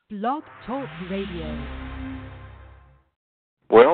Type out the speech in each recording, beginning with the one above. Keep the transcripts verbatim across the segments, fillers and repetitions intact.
Blog Talk Radio. Well,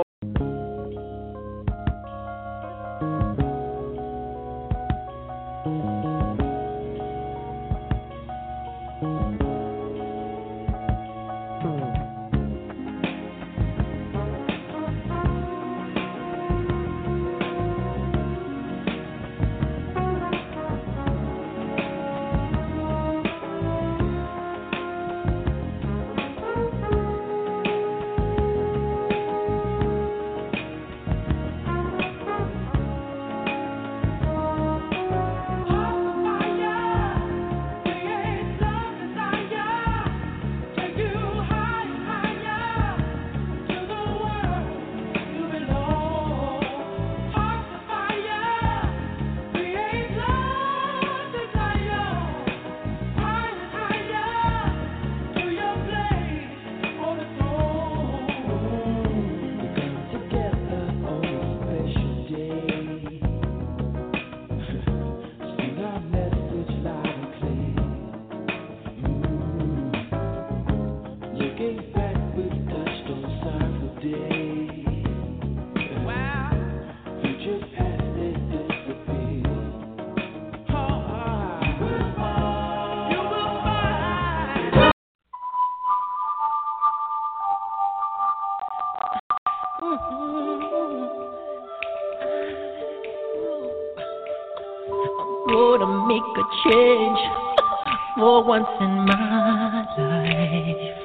gonna make a change for once in my life.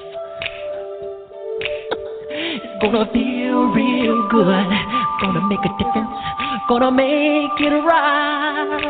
It's gonna feel real good. Gonna make a difference. Gonna make it right.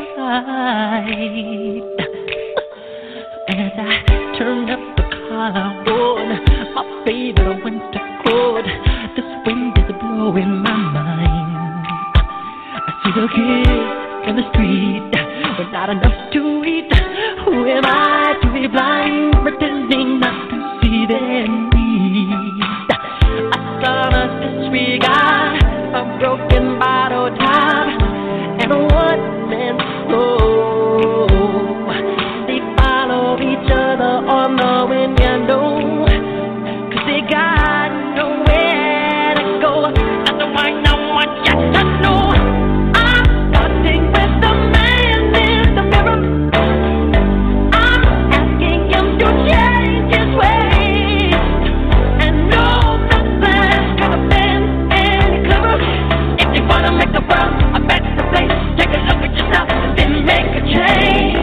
And as I turn up the collar on my favorite winter coat, this wind is blowing my mind. I see the kids in the street but not enough to eat. Who am I to be blind, pretending not to see their needs? A thoughtless disregard, a broken bottle top, and a one-man show. They follow each other on the window, 'cause they got nowhere to go. That's why no one gets to know. I'm starting with the man in the mirror. I'm asking him to change his ways, and no nothing's gonna bend any clever. If you wanna make the world a better place, take a look at yourself and then make a change.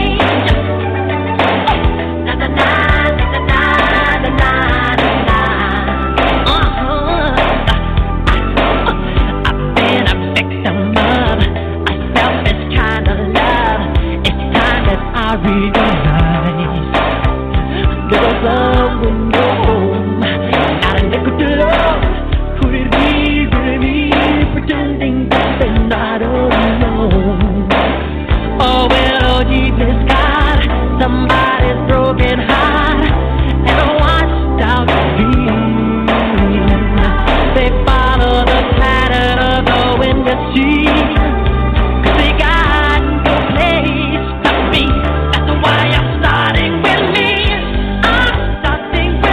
Na na na na na na na na. Uh-huh. I've been a victim of a selfish kind of love. It's time that I realize there's someone home. Not a nickel to love. Could it be really me pretending that they're not alone? Oh well, Jesus God, somebody's broken heart and a washed out dream. They follow the pattern of the wind to sea, 'cause they got no place to be. That's why I'm starting with me. I'm starting with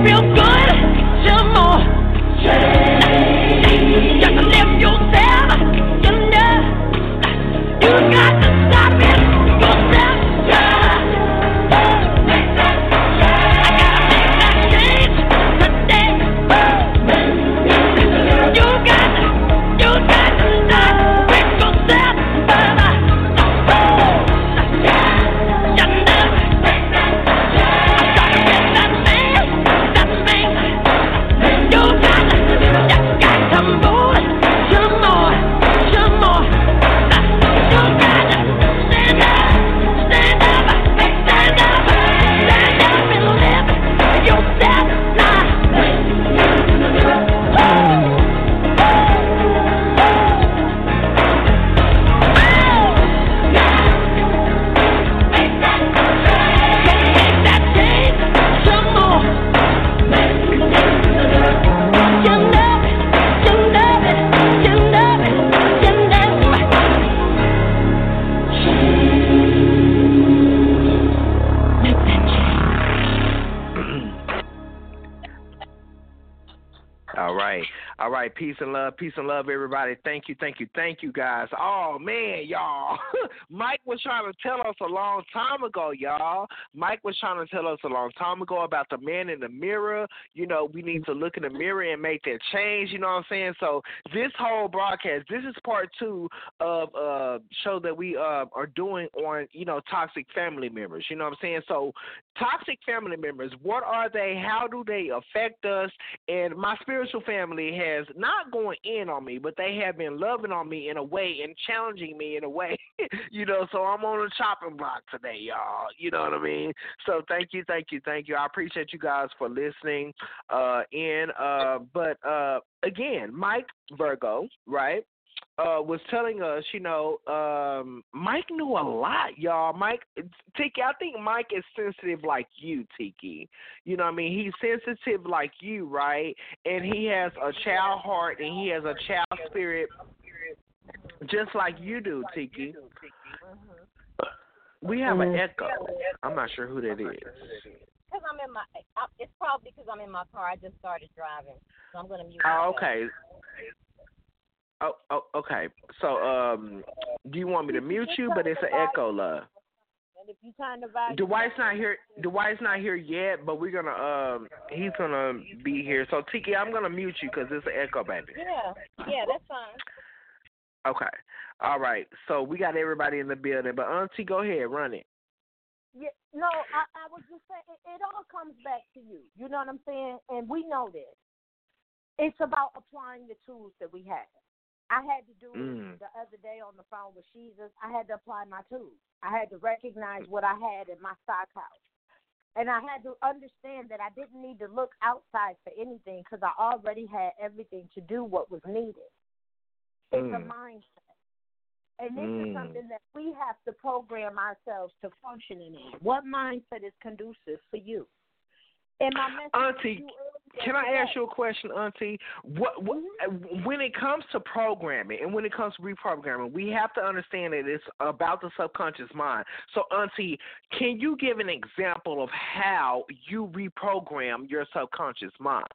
feel good, some more. You got to live yourself, you know. You got to stop it yourself. Peace and love, peace and love, everybody. Thank you, thank you, thank you, guys. Oh, man, y'all. Mike was trying to tell us a long time ago, y'all. Mike was trying to tell us a long time ago about the man in the mirror. You know, we need to look in the mirror and make that change, you know what I'm saying? So this whole broadcast, this is part two of a show that we uh, are doing on, you know, toxic family members, you know what I'm saying? So toxic family members, what are they? How do they affect us? And my spiritual family has not going in on me, but they have been loving on me in a way and challenging me in a way, you know, so I'm on a chopping block today, y'all, you know what I mean? So thank you, thank you, thank you. I appreciate you guys for listening uh, in, uh, but uh, again, Mike Virgo, right? Uh, was telling us, you know, um, Mike knew a lot, y'all. Mike, Tiki, I think Mike is sensitive like you, Tiki. You know what I mean? He's sensitive like you, right? And he has a child heart and he has a child spirit just like you do, Tiki. We have an echo. I'm not sure who that is. Because I'm in my, it's probably because I'm in my car. I just started driving, so I'm going to mute Oh, myself. okay. Oh, oh, okay. So, um, do you want me to mute you? But it's an echo, love. And if you turn the volume, Dwight's not here. Dwight's not here yet, but we're gonna. Um, he's gonna be here. So, Tiki, I'm gonna mute you because it's an echo, baby. Yeah, yeah, that's fine. Okay. All right. So we got everybody in the building, but Auntie, go ahead, run it. Yeah, no, I, I was just saying it, it all comes back to you. You know what I'm saying? And we know this. It's about applying the tools that we have. I had to do Mm. it the other day on the phone with Jesus. I had to apply my tools. I had to recognize what I had in my stock house. And I had to understand that I didn't need to look outside for anything because I already had everything to do what was needed. It's mm. a mindset. And this mm. is something that we have to program ourselves to function in. What mindset is conducive for you? And my message Auntie, to you can I ask you a question, Auntie? What, what when it comes to programming and when it comes to reprogramming, we have to understand that it's about the subconscious mind. So, Auntie, can you give an example of how you reprogram your subconscious mind?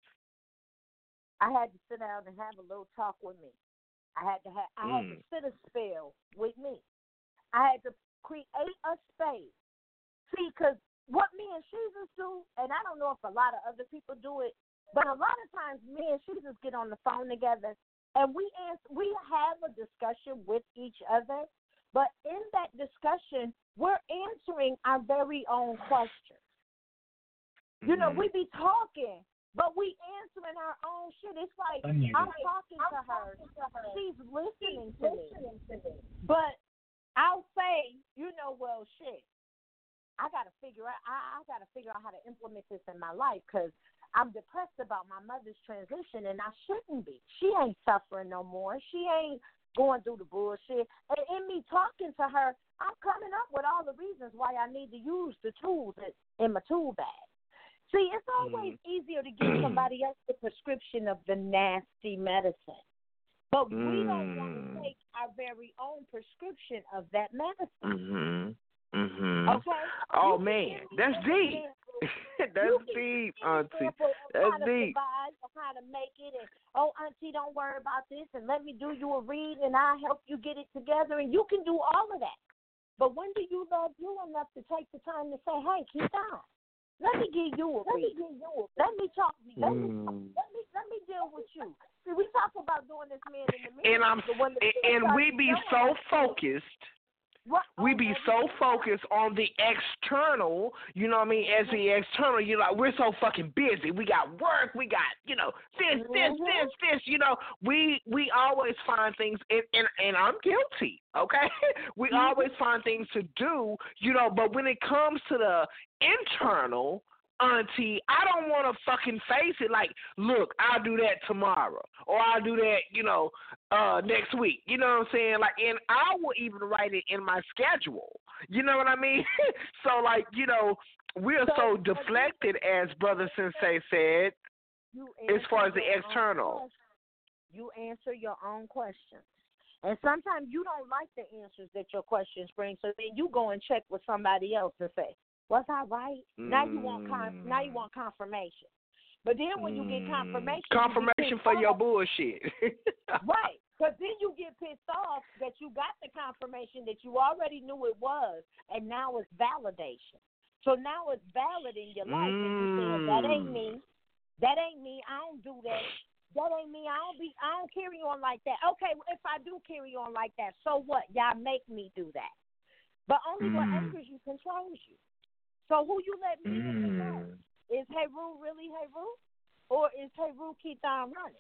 I had to sit down and have a little talk with me. I had to have, I had mm. to sit a spell with me. I had to create a space. See, because what me and Jesus do, and I don't know if a lot of other people do it, but a lot of times me and Jesus get on the phone together and we answer, we have a discussion with each other, but in that discussion, we're answering our very own questions. Mm-hmm. You know, we be talking, but we answering our own shit. It's like I'm talking to her, she's listening to me, but I'll say, you know, well, shit. I gotta figure out. I, I gotta figure out how to implement this in my life because I'm depressed about my mother's transition, and I shouldn't be. She ain't suffering no more. She ain't going through the bullshit. And in me talking to her, I'm coming up with all the reasons why I need to use the tools in my tool bag. See, it's always mm. easier to give somebody else the prescription of the nasty medicine, but mm. we don't want to take our very own prescription of that medicine. Mm-hmm. Mm-hmm. Okay. Oh man, that's deep. That's deep, Auntie. That's how to deep. survive or how to make it, and oh, Auntie, don't worry about this, and let me do you a read, and I'll help you get it together, and you can do all of that. But when do you love you enough to take the time to say, hey, keep on. Let me give you a read. Let me talk to you. Let me, Mm. let me let me deal with you. See, we talk about doing this man in the mirror. And I'm but when the and we be so focused. What, We be so focused on the external, you know what I mean, as the external, you know, we're so fucking busy. We got work, we got, you know, this, this, this, this, you know. We we always find things, and, and, and I'm guilty, okay? We always find things to do, you know, but when it comes to the internal, Auntie, I don't want to fucking face it like, look, I'll do that tomorrow, or I'll do that, you know, uh, next week. You know what I'm saying? Like, and I will even write it in my schedule. You know what I mean? So, like, you know, we're so deflected, as Brother Sensei said, as far as the external. You answer your own questions. And sometimes you don't like the answers that your questions bring, so then you go and check with somebody else and say, was I right? Mm. Now you want con- now you want confirmation. But then when you get confirmation, confirmation you for off. your bullshit. Right. Because then you get pissed off that you got the confirmation that you already knew it was, and now it's validation. So now it's valid in your life, mm. and you saying, that ain't me. That ain't me. I don't do that. That ain't me. I don't be. I don't carry on like that. Okay, if I do carry on like that, so what? Y'all make me do that. But only mm. what angers you controls you. So who you let me mm. in? Is Heru really Heru? Or is Heru keep on running?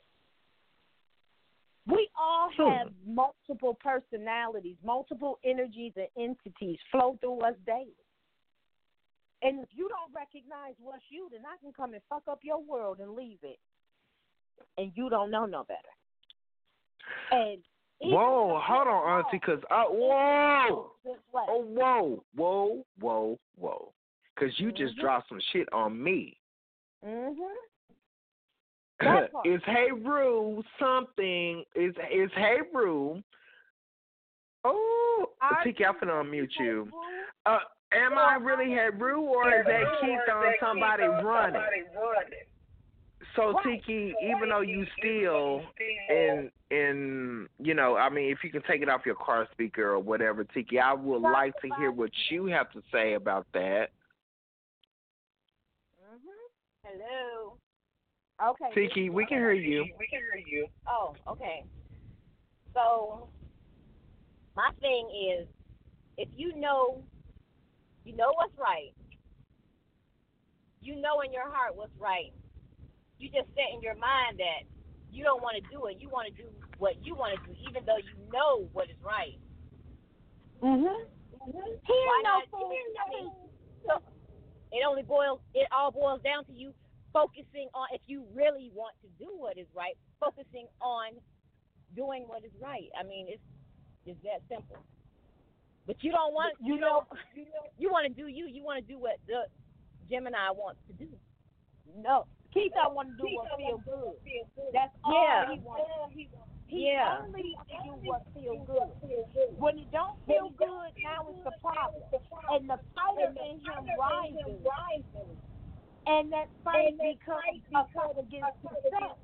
We all have hmm. multiple personalities, multiple energies and entities flow through us daily. And if you don't recognize what's you, then I can come and fuck up your world and leave it. And you don't know no better. And whoa, hold on, Auntie, because, uh, whoa. Oh, whoa, whoa, whoa, whoa. Because you mm-hmm. just dropped some shit on me. Mm-hmm. Is Heru something? Is is Heru? Oh, Tiki, I'm finna unmute you. Uh, am I really Heru, or is that Keith on somebody running? So Tiki, even though you still in in you know, I mean, if you can take it off your car speaker or whatever, Tiki, I would like to hear what you have to say about that. Hello. Okay. Tiki, we can hear you. We can hear you. Oh, okay. So my thing is, if you know, you know what's right. You know in your heart what's right. You just set in your mind that you don't want to do it. You want to do what you want to do, even though you know what is right. Mhm. Mm-hmm. Why not? I mean, so it only boils. It all boils down to you focusing on, if you really want to do what is right, focusing on doing what is right. I mean, it's it's that simple. But you don't want, you know, you, know, you want to do you. You want to do what the Gemini wants to do. No, Keith, I want to do what feel good. That's all yeah. he wants. He yeah. only to do what feel good. When it don't feel good, now it's the problem. And the fighter in him rises. And that fight and that becomes fight a fight against himself.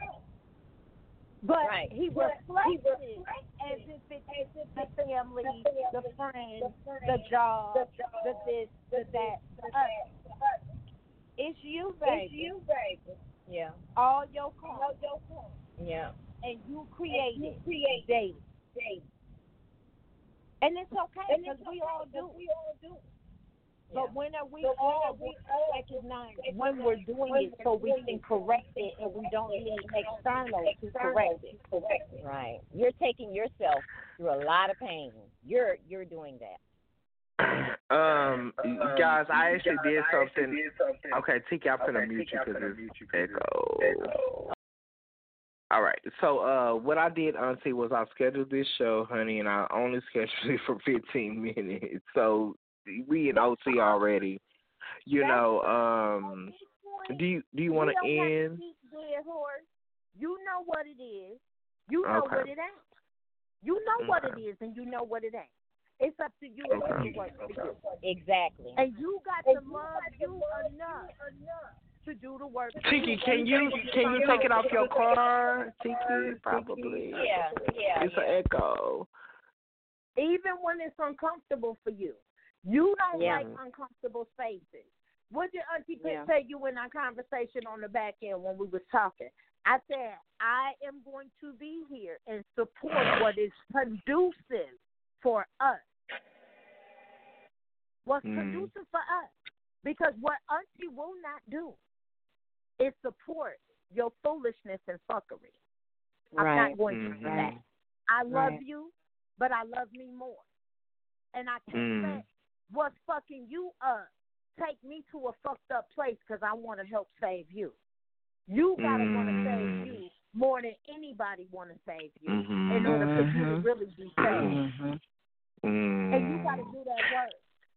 But right. he reflects it as if it's the family, the friends, the job, the this, the that, the other. It's you, baby. It's you, baby. Yeah. All your karma. All your karma. Yeah. And you create and you it create daily. daily. And it's okay, because we okay, all do. We all do. But yeah. when are we but all we all recognize when we're doing when it so we can correct it and we don't need external to correct it? Right. You're taking yourself through a lot of pain. You're you're doing that. Um, guys, I actually did something. Okay, Tiki, I'm gonna mute you because it's echo. All right. So, uh, what I did, Auntie, was I scheduled this show, honey, and I only scheduled it for fifteen minutes. So. We in O T already, you know. Um, do you do you want to end? You know what it is. You know okay. what it ain't. You know okay. what it is, and you know what it ain't. It's up to you if it works for you. Exactly. And you got to love you enough to do the work. Tiki, can you can you take it off your car? Tiki, probably. Yeah, yeah. It's an echo. Even when it's uncomfortable for you. You don't Yeah. like uncomfortable spaces. What did Auntie Pip Yeah. say you in our conversation on the back end when we was talking? I said, I am going to be here and support what is conducive for us. What's Mm. conducive for us. Because what Auntie will not do is support your foolishness and fuckery. I'm Right. not going to do Mhm. that. I love Right. you, but I love me more. And I can't Mm. let what's fucking you up take me to a fucked up place because I want to help save you. You got to want to Mm. save you more than anybody want to save you Mhm. in order for you to Mhm. really be saved. Mm-hmm. Mm. And you got to do that work.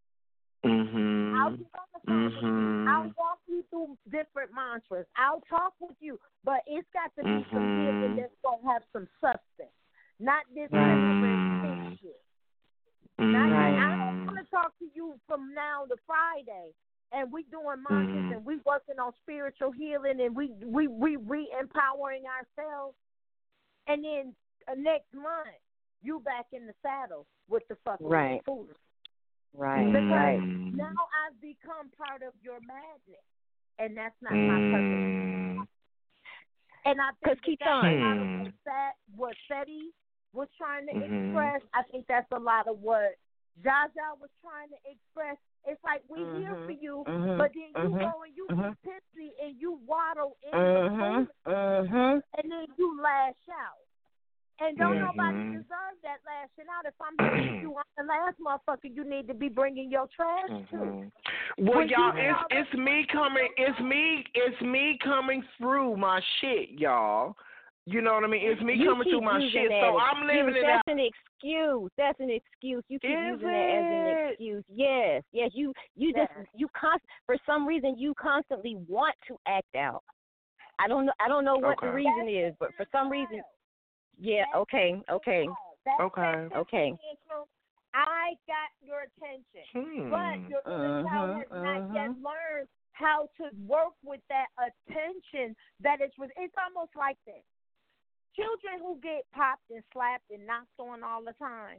Mhm. I'll be on the phone with you. Mhm. I'll walk you through different mantras. I'll talk with you, but it's got to be some Mhm. healing that's going to have some substance, not this Mm. pepper shit. Not, Mm. I don't want to talk to you from now to Friday, and we doing mantras Mhm. and we working on spiritual healing and we we we re-empowering ourselves, and then uh, next month you back in the saddle with the fucking Right. food. Right. Because Right. now I've become part of your madness, and that's not my purpose. Mm. And I Because think keep that that's a lot on. of what, Sat, what Seti was trying to Mhm. express. I think that's a lot of what Jaja was trying to express. It's like we here Mhm. for you, Mhm. but then you Mhm. go and you Mhm. get tipsy and you waddle in Mhm. the food, Mhm. and then you lash out. And don't Mhm. nobody deserve that lashing out. If I'm here with you, I'm the last motherfucker you need to be bringing your trash to. Mhm. Well, When you y'all, did it's all it's me coming. It's me. It's me coming through my shit, y'all. You know what I mean? It's me You coming keep through my using shit. that So excuse. I'm living it out. That's an excuse. That's an excuse. You keep Is using that as an it? excuse. Yes. Yes. You you just Yes. you const for some reason you constantly want to act out. I don't know. I don't know what the Okay. reason is, but for some reason, yeah. Okay. Okay. That's Okay. that Okay. potential. I got your attention, Hmm. but your inner child has Mhm, not yet mhm. learned how to work with that attention. That is, it's almost like this. Children who get popped and slapped and knocked on all the time,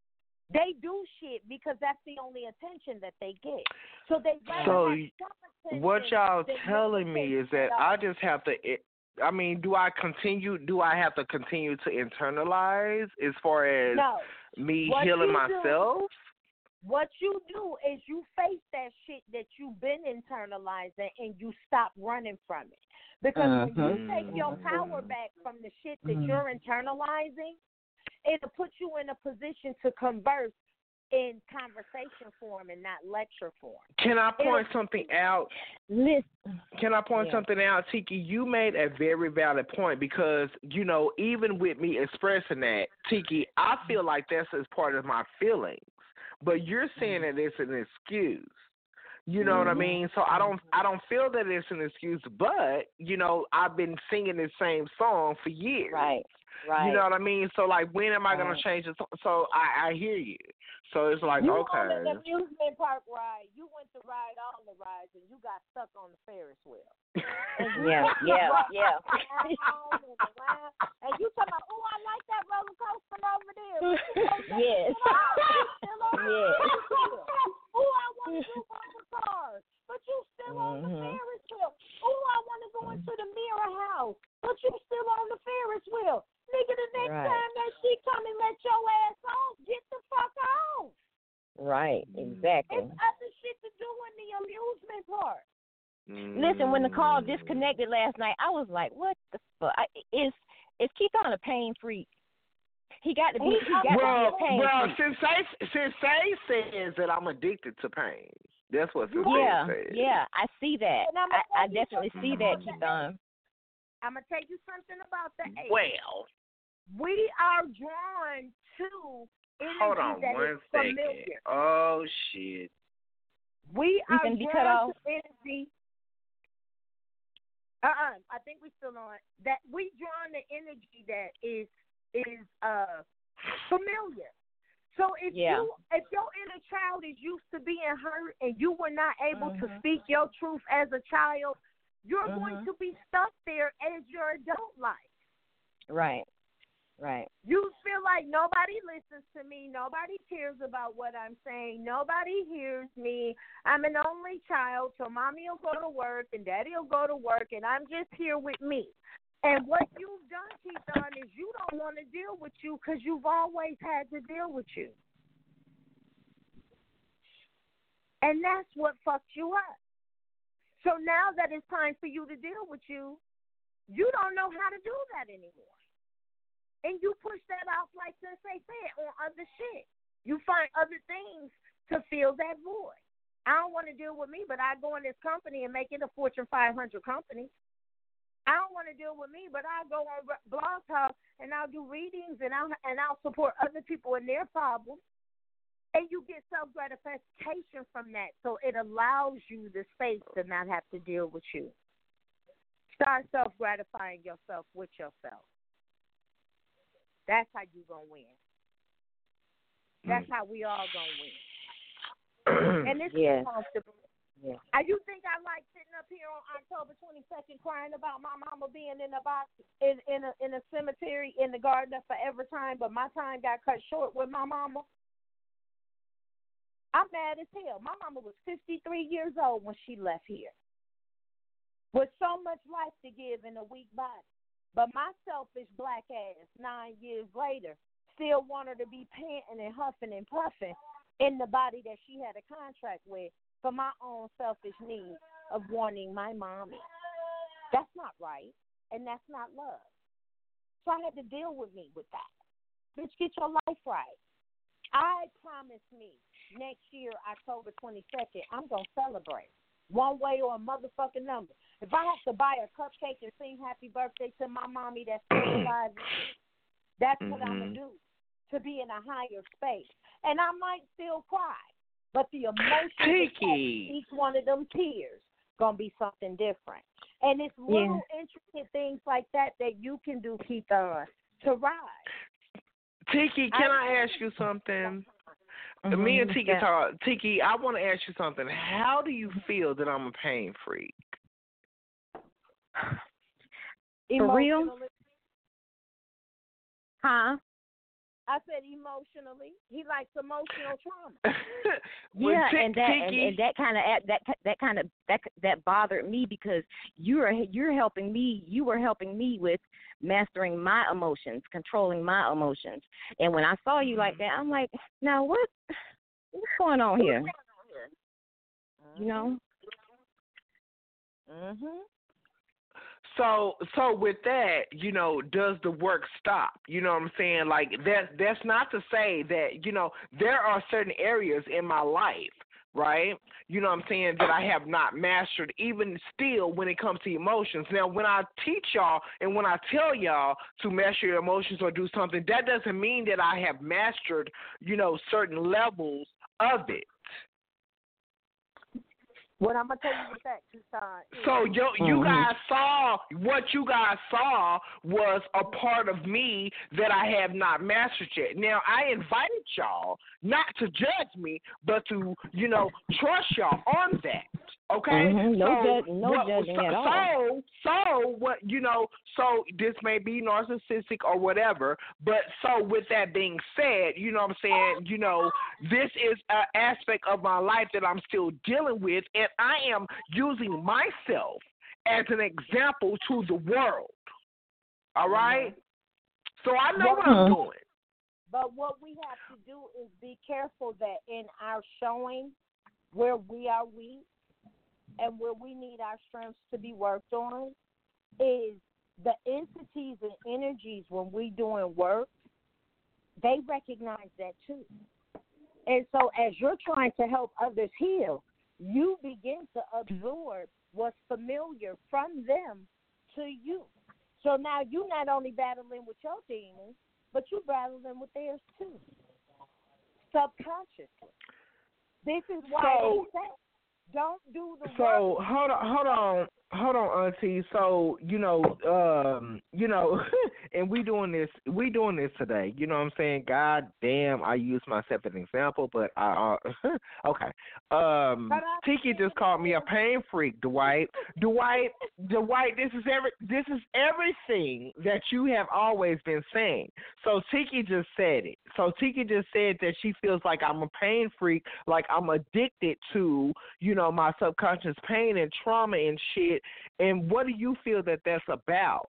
they do shit because that's the only attention that they get. So they rather So have some attention what y'all than no telling me is that attention at I all. just have to. I mean, do I continue? Do I have to continue to internalize as far as No. me What healing you do- myself? What you do is you face that shit that you've been internalizing and you stop running from it. Because when you Mhm. take your power back from the shit that you're internalizing, it'll put you in a position to converse in conversation form and not lecture form. Can I point something out? Listen. Can I point Yeah. something out, Tiki? You made a very valid point because, you know, even with me expressing that, Tiki, I feel like that's as part of my feelings. But you're saying that it's an excuse. You know what I mean? So I don't I don't feel that it's an excuse, but, you know, I've been singing this same song for years. Right. Right. You know what I mean? So, like, when am I going Right. to change it? So I, I hear you. So it's like, You okay. on an amusement park ride. You went to ride all the rides and you got stuck on the Ferris wheel. And you Yeah, yeah, walked yeah. around and around, and you talking about, oh, I like that roller coaster over there. Yes. Yes. Oh, I want to do bumper cars, but you still on the Mhm. Ferris wheel. Oh, I want to go into the mirror house, but you still on the Ferris wheel. Nigga, the next Right. time that she come and let your ass off, get the fuck off. Right. Exactly. It's other shit to do in the amusement park. Listen, when the call disconnected last night, I was like, "What the fuck?" I, is is Keithon a pain freak? He got to be. He got well, to be a pain well, freak. since they since they says that I'm addicted to pain, that's what Sensei Yeah, says. yeah, I see that. And I'ma I, I tell you definitely something see that, about that. Keithon. I'm gonna tell you something about the age. Well, We are drawn to energy hold on that one is second. familiar. Oh shit. We We are can be cut drawn off. to energy. Uh-uh. I think we still on that. We drawn to energy that is is uh familiar. So if Yeah. you if your inner child is used to being hurt and you were not able mm-hmm. to speak your truth as a child, you're mm-hmm. going to be stuck there as your adult life. Right. Right. You feel like nobody listens to me, nobody cares about what I'm saying, nobody hears me. I'm an only child, so mommy will go to work and daddy will go to work, and I'm just here with me. And what you've done, Keithon, is you don't want to deal with you because you've always had to deal with you. And that's what fucked you up. So now that it's time for you to deal with you, you don't know how to do that anymore. And you push that off, like since they said, on other shit. You find other things to fill that void. I don't want to deal with me, but I go in this company and make it a Fortune five hundred company. I don't want to deal with me, but I go on Blog Talk and I'll do readings and I'll, and I'll support other people in their problems. And you get self-gratification from that. So it allows you the space to not have to deal with you. Start self-gratifying yourself with yourself. That's how you going to win. That's how we all going to win. And this yeah. is comfortable. Yeah. I do think I like sitting up here on October twenty-second crying about my mama being in a box in, in, a, in a cemetery in the Garden of Forever time, but my time got cut short with my mama. I'm mad as hell. My mama was fifty-three years old when she left here with so much life to give in a weak body. But my selfish black ass, nine years later, still want her to be panting and huffing and puffing in the body that she had a contract with for my own selfish need of wanting my mommy. That's not right, and that's not love. So I had to deal with me with that. Bitch, get your life right. I promise me next year, October twenty-second, I'm going to celebrate. One way or a motherfucking number. If I have to buy a cupcake and sing happy birthday to my mommy that's still alive, that's mm-hmm. what I'm going to do to be in a higher space. And I might still cry, but the emotion of each one of them tears going to be something different. And it's little yeah. intricate things like that that you can do, Keithon, to rise. Tiki, can I, I ask you something? Mm-hmm. Me and Tiki talk. Tiki, I want to ask you something. How do you feel that I'm a pain freak? For real? Huh? I said emotionally. He likes emotional trauma. yeah, t- and that and, and that kind of that that kind of that that bothered me because you're you're helping me. You were helping me with mastering my emotions, controlling my emotions. And when I saw you like that, I'm like, now what? What's going on here? You know. Mhm. So, so with that, you know, does the work stop? You know what I'm saying? Like that. That's not to say that, you know, there are certain areas in my life, right? You know what I'm saying, that I have not mastered, even still when it comes to emotions. Now, when I teach y'all and when I tell y'all to master your emotions or do something, that doesn't mean that I have mastered, you know, certain levels of it. What I'm gonna tell you with that, Keithon. So you you mm-hmm. guys saw what you guys saw was a part of me that I have not mastered yet. Now I invited y'all not to judge me, but to you know trust y'all on that. Okay, mm-hmm. no, so judge, no what, judging so, at all. So so what you know? So this may be narcissistic or whatever, but so with that being said, you know what I'm saying? You know this is an aspect of my life that I'm still dealing with, and I am using myself as an example to the world. All right? Mm-hmm. So I know what I'm doing. But what we have to do is be careful that in our showing where we are weak and where we need our strengths to be worked on is the entities and energies when we doing work, they recognize that too. And so as you're trying to help others heal, you begin to absorb what's familiar from them to you. So now you're not only battling with your demons, but you're battling with theirs too, subconsciously. This is why so, they say, don't do the so work. hold on, hold on, hold on, Auntie. So you know, um, you know, and we doing this. We doing this today. You know what I'm saying? God damn, I use myself as an example, but I uh, okay. Um, Tiki just called me a pain freak, Dwight. Dwight, Dwight. This is every. This is everything that you have always been saying. So Tiki just said it. So Tiki just said that she feels like I'm a pain freak, like I'm addicted to, you know, my subconscious pain and trauma and shit. And what do you feel that that's about?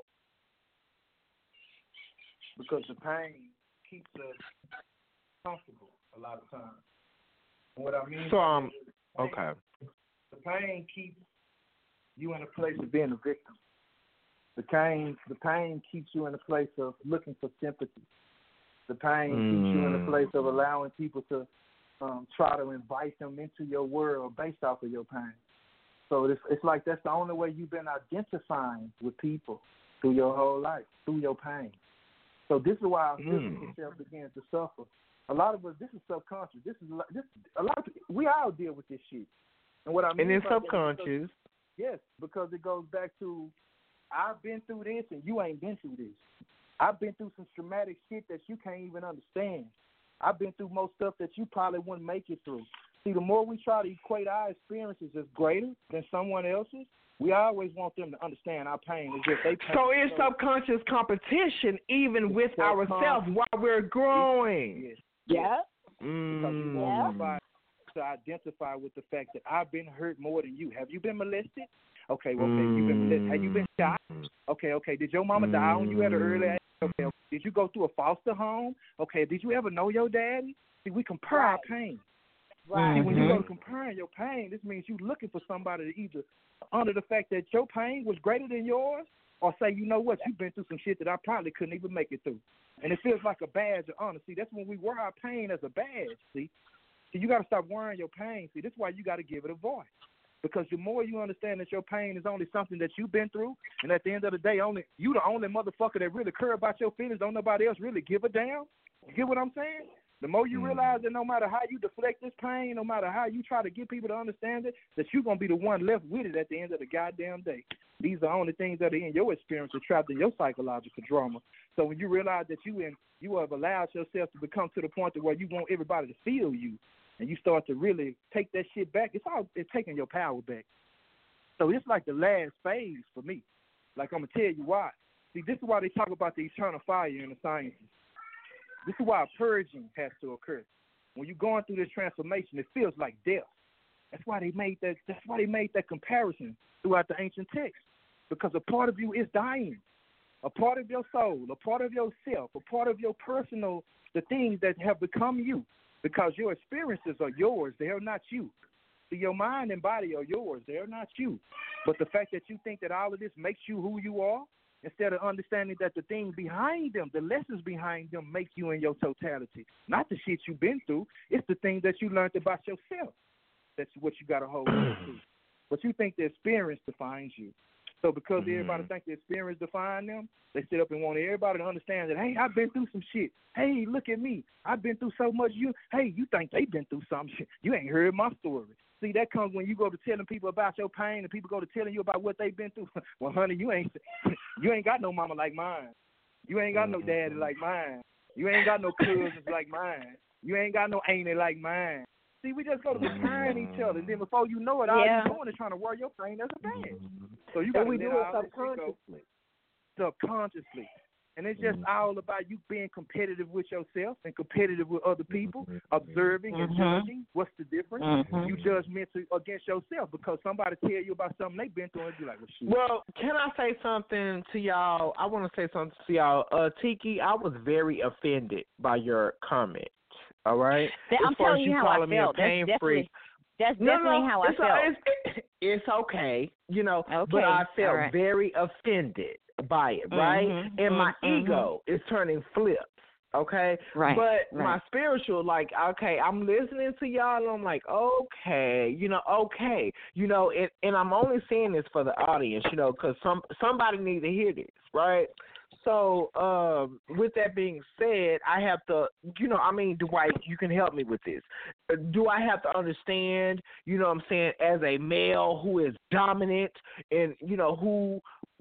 Because the pain keeps us comfortable a lot of times. And what I mean so, um, pain, okay. The pain keeps you in a place of being a victim. The pain, the pain keeps you in a place of looking for sympathy. The pain mm. keeps you in a place of allowing people to um, try to invite them into your world based off of your pain. So it's, it's like that's the only way you've been identifying with people through your whole life, through your pain. So this is why our physical mm. self begins to suffer. A lot of us, this is subconscious. This is this. A lot of we all deal with this shit. And what I mean, and it's subconscious. Because, yes, because it goes back to I've been through this and you ain't been through this. I've been through some traumatic shit that you can't even understand. I've been through most stuff that you probably wouldn't make it through. See, the more we try to equate our experiences as greater than someone else's, we always want them to understand our pain as if they pain. So it's subconscious competition even it's with ourselves while we're growing. Yes. Yeah. Mm. Because you want somebody to identify with the fact that I've been hurt more than you. Have you been molested? Okay, well, okay, mm. you've been molested. Have you been shot? Okay, okay. Did your mama mm. die on you at an early age? Okay, okay. Did you go through a foster home? Okay, did you ever know your daddy? See, we compare right. our pain. Right. See, when you go to comparing your pain, this means you're looking for somebody to either under the fact that your pain was greater than yours, or say, you know what, you've been through some shit that I probably couldn't even make it through. And it feels like a badge of honor. See, that's when we wear our pain as a badge, see. So you got to stop wearing your pain. See, that's why you got to give it a voice. Because the more you understand that your pain is only something that you've been through, and at the end of the day, only you the only motherfucker that really care about your feelings, don't nobody else really give a damn. You get what I'm saying? The more you realize that no matter how you deflect this pain, no matter how you try to get people to understand it, that you're going to be the one left with it at the end of the goddamn day. These are only things that are in your experience are trapped in your psychological drama. So when you realize that you in, you have allowed yourself to become to the point to where you want everybody to feel you, and you start to really take that shit back, it's all it's taking your power back. So it's like the last phase for me. Like I'm going to tell you why. See, this is why they talk about the eternal fire in the sciences. This is why a purging has to occur. When you're going through this transformation, it feels like death. That's why they made that. That's why they made that comparison throughout the ancient text. Because a part of you is dying, a part of your soul, a part of yourself, a part of your personal, the things that have become you. Because your experiences are yours; they are not you. So your mind and body are yours; they are not you. But the fact that you think that all of this makes you who you are, instead of understanding that the things behind them, the lessons behind them make you in your totality. Not the shit you've been through. It's the things that you learned about yourself. That's what you got to hold on to. But you think the experience defines you. So because mm-hmm. everybody think the experience defines them, they sit up and want everybody to understand that, hey, I've been through some shit. Hey, look at me. I've been through so much. You, Hey, you think they've been through some shit. You ain't heard my story. See, that comes when you go to telling people about your pain and people go to telling you about what they've been through. Well, honey, you ain't you ain't got no mama like mine. You ain't got no daddy like mine. You ain't got no cousins like mine. You ain't got no auntie like mine. See, we just go to comparing each other, and then before you know it, all yeah. you're doing is trying to wear your pain as a badge. So you got to we do it subconsciously. Subconsciously. And it's just all about you being competitive with yourself and competitive with other people, observing and mm-hmm. judging. What's the difference? Mm-hmm. You judgmental against yourself because somebody tell you about something they've been through and you like, well, shit. Well, can I say something to y'all? I want to say something to y'all. Uh, Tiki, I was very offended by your comment. All right? I'm as far telling as you you how I calling me felt. a pain That's freak. That's No, definitely no, how I it's felt. A, it's, it's okay, you know, okay. but I felt right. very offended by it, right? Mm-hmm, and my mm-hmm. ego is turning flips, okay? Right. But right. my spiritual, like, okay, I'm listening to y'all, and I'm like, okay, you know, okay, you know, and, and I'm only saying this for the audience, you know, because some somebody needs to hear this, right? So, um, with that being said, I have to, you know, I mean, Dwight, you can help me with this. Do I have to understand, you know what I'm saying, as a male who is dominant and, you know, who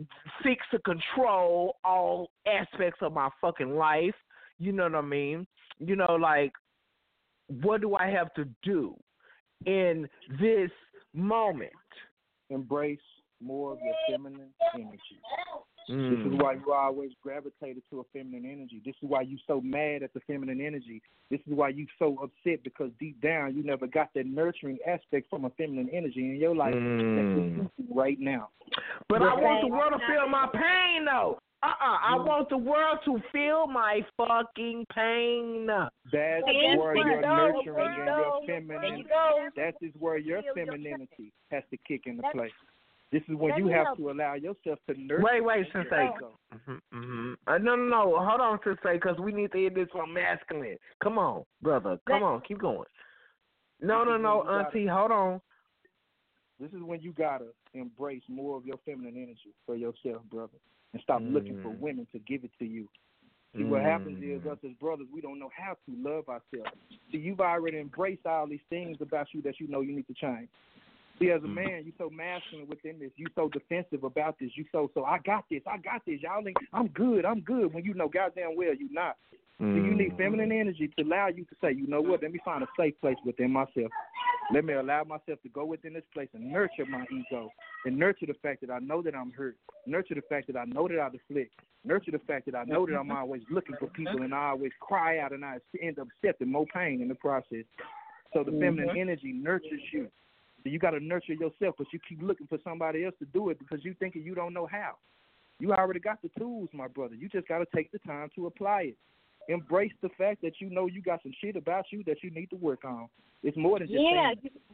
seeks to control all aspects of my fucking life. You know what I mean? You know, like, what do I have to do in this moment? Embrace more of your feminine energy. Mm. This is why you always gravitated to a feminine energy. This is why you so mad at the feminine energy. This is why you so upset, because deep down you never got that nurturing aspect from a feminine energy in your life. Mm. That's right now. But I want the world to feel my pain, though. Uh-uh. I want the world to feel my fucking pain. That's And where there your you go, nurturing and there your you femininity, go. that is where your femininity has to kick into Let- play. This is when let you me have help to allow yourself to nurture. Wait, wait, your Sensei. ego. Mm-hmm, mm-hmm. Uh, no, no, no. Hold on, Sensei, because we need to hear this from masculine. Come on, brother. Come Let- on. Keep going. No, no, This is no, when you gotta- Auntie. Hold on. This is when you gotta embrace more of your feminine energy for yourself, brother, and stop Mm. looking for women to give it to you. See, what happens is us as brothers, we don't know how to love ourselves. See, you've already embraced all these things about you that you know you need to change. See, as a man, you're so masculine within this. You so defensive about this. You so, so I got this. I got this. Y'all ain't, I'm good. I'm good. When you know goddamn well you're not. Mm. See, you need feminine energy to allow you to say, you know what, let me find a safe place within myself. Let me allow myself to go within this place and nurture my ego and nurture the fact that I know that I'm hurt. Nurture the fact that I know that I deflect. Nurture the fact that I know that I'm always looking for people and I always cry out and I end up accepting more pain in the process. So the feminine Mhm. energy nurtures you. So you got to nurture yourself, but you keep looking for somebody else to do it because you thinking you don't know how. You already got the tools, my brother. You just got to take the time to apply it. Embrace the fact that you know you got some shit about you that you need to work on. It's more than just Yeah. saying it.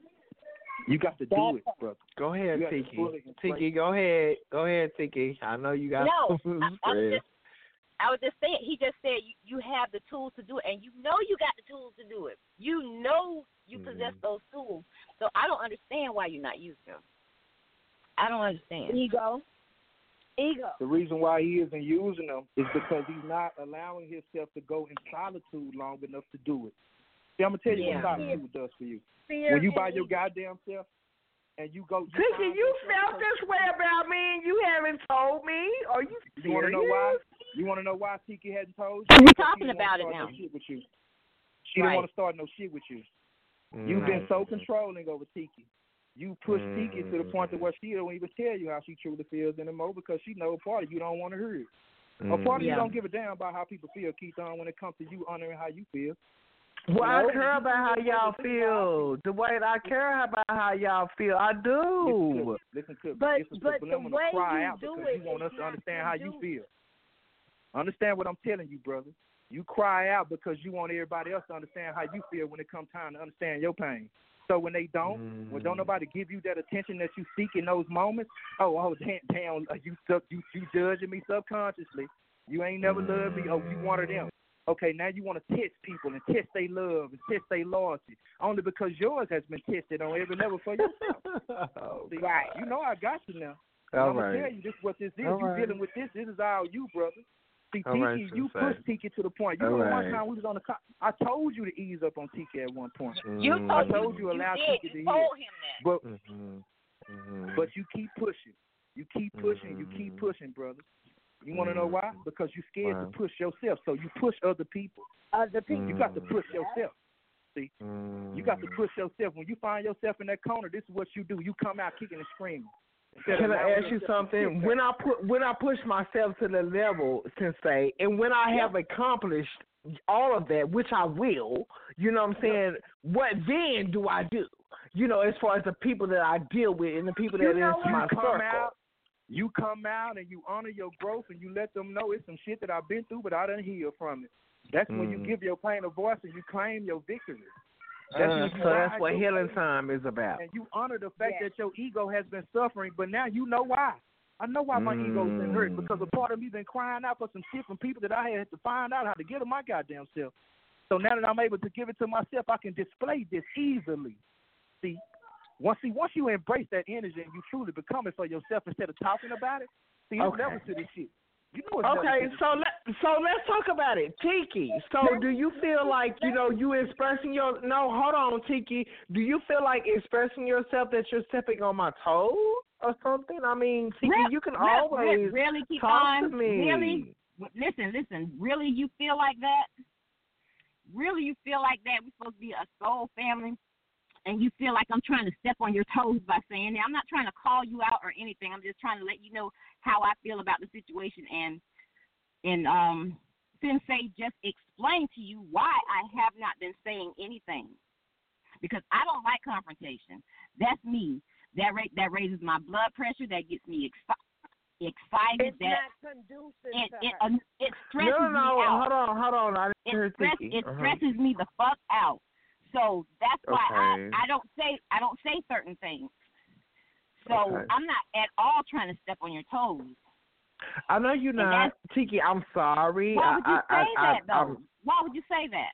You got to do it, brother. Go ahead, You got to Tiki. fully embrace Tiki, go ahead. Go ahead, Tiki. I know you got No, some I, I was stress. just, I was just saying. He just said you, you have the tools to do it, and you know you got the tools to do it. You know you possess Mhm. those tools. So I don't understand why you're not using them. I don't understand. Ego. Ego. The reason why he isn't using them is because he's not allowing himself to go in solitude long enough to do it. See, I'm going to tell you Yeah. what solitude does for you. Fear When you and by your ego. goddamn self and you go. You Tiki, find you yourself- felt this way about me and you haven't told me? Are you serious? You want to know why? You want to know why Tiki hadn't told you? We're Because talking she didn't wanna about it start now. No shit with you. She Right. didn't want to start no shit with you. You've been so controlling over Tiki. You push Tiki to the point to where she don't even tell you how she truly feels anymore because she knows part of you don't want to hear it. A part of you Yeah. don't give a damn about how people feel, Keith, on when it comes to you honoring how you feel. Well, I No, care you about how feel y'all the way feel. The way I care about how y'all feel. I Listen do. to me. Listen to me. But- It's a but the subliminal way cry you out do because it you want is us to not understand how you conducive. feel. Understand what I'm telling you, brother. You cry out because you want everybody else to understand how you feel when it comes time to understand your pain. So when they don't, Mm. when don't nobody give you that attention that you seek in those moments, oh, oh, damn, damn you, sub, you, you judging me subconsciously. You ain't never loved me. Oh, you one of them. Okay, now you want to test people and test their love and test their loyalty, only because yours has been tested on every level for you. Oh, See, God. you know I got you now. And All I'm gonna right. tell you this what this is. All you right. dealing with this. This is all you, brother. See, All Tiki, right, you Sensei. pushed Tiki to the point. You All know, one right. time we was on the co- I told you to ease up on Tiki at one point. You Mm. I told, told you you allow did. Tiki to You heal. told him that. But Mhm. Mhm. but you keep pushing. You keep pushing. You keep Mhm. pushing, brother. You want to know why? Mhm. Because you're scared Wow. to push yourself. So you push other people. Other people. You got to push yourself. See, you got to push yourself. When you find yourself in that corner, this is what you do. You come out kicking and screaming. Instead Can of I allowing ask you yourself to something? sit When back. I put when I push myself to the level, Sensei, and when I have accomplished all of that, which I will, you know what I'm saying, what then do I do? You know, as far as the people that I deal with and the people that You is know what? my You come circle. out, you come out and you honor your growth and you let them know it's some shit that I've been through, but I done healed from it. That's when you Mm. give your pain a voice and you claim your victory. That's Uh, when you so that's ride what your healing pain time is about. and you honor the fact Yeah. that your ego has been suffering, but now you know why. I know why my ego's been hurt, Mm. because a part of me been crying out for some shit from people that I had to find out how to get to my goddamn self. So now that I'm able to give it to myself, I can display this easily. See, once see once you embrace that energy and you truly become it for yourself instead of talking about it, see, there's Okay. levels to this shit. You know it's Okay, levels to this so let so let's talk about it, Tiki. So do you feel like you know you expressing your no? Hold on, Tiki. Do you feel like expressing yourself that you're stepping on my toes? or something? I mean, Tiki, Real, you can real, always really keep talk on. to me. Really, listen, listen. Really, you feel like that? Really, you feel like that? We're supposed to be a soul family, and you feel like I'm trying to step on your toes by saying that. I'm not trying to call you out or anything. I'm just trying to let you know how I feel about the situation, and and um, Sensei just explained to you why I have not been saying anything, because I don't like confrontation. That's me. That ra- that raises my blood pressure. That gets me exci- excited. It's that not conducive it to it, her. um, it stresses No, no, no. me out. Hold on, hold on. I didn't It, hear stress, Tiki. it Uh-huh. stresses me the fuck out. So that's why Okay. I, I don't say I don't say certain things. So Okay. I'm not at all trying to step on your toes. I know you're And not. Tiki, I'm sorry. Why would you I, say I, I, that though? I'm, Why would you say that?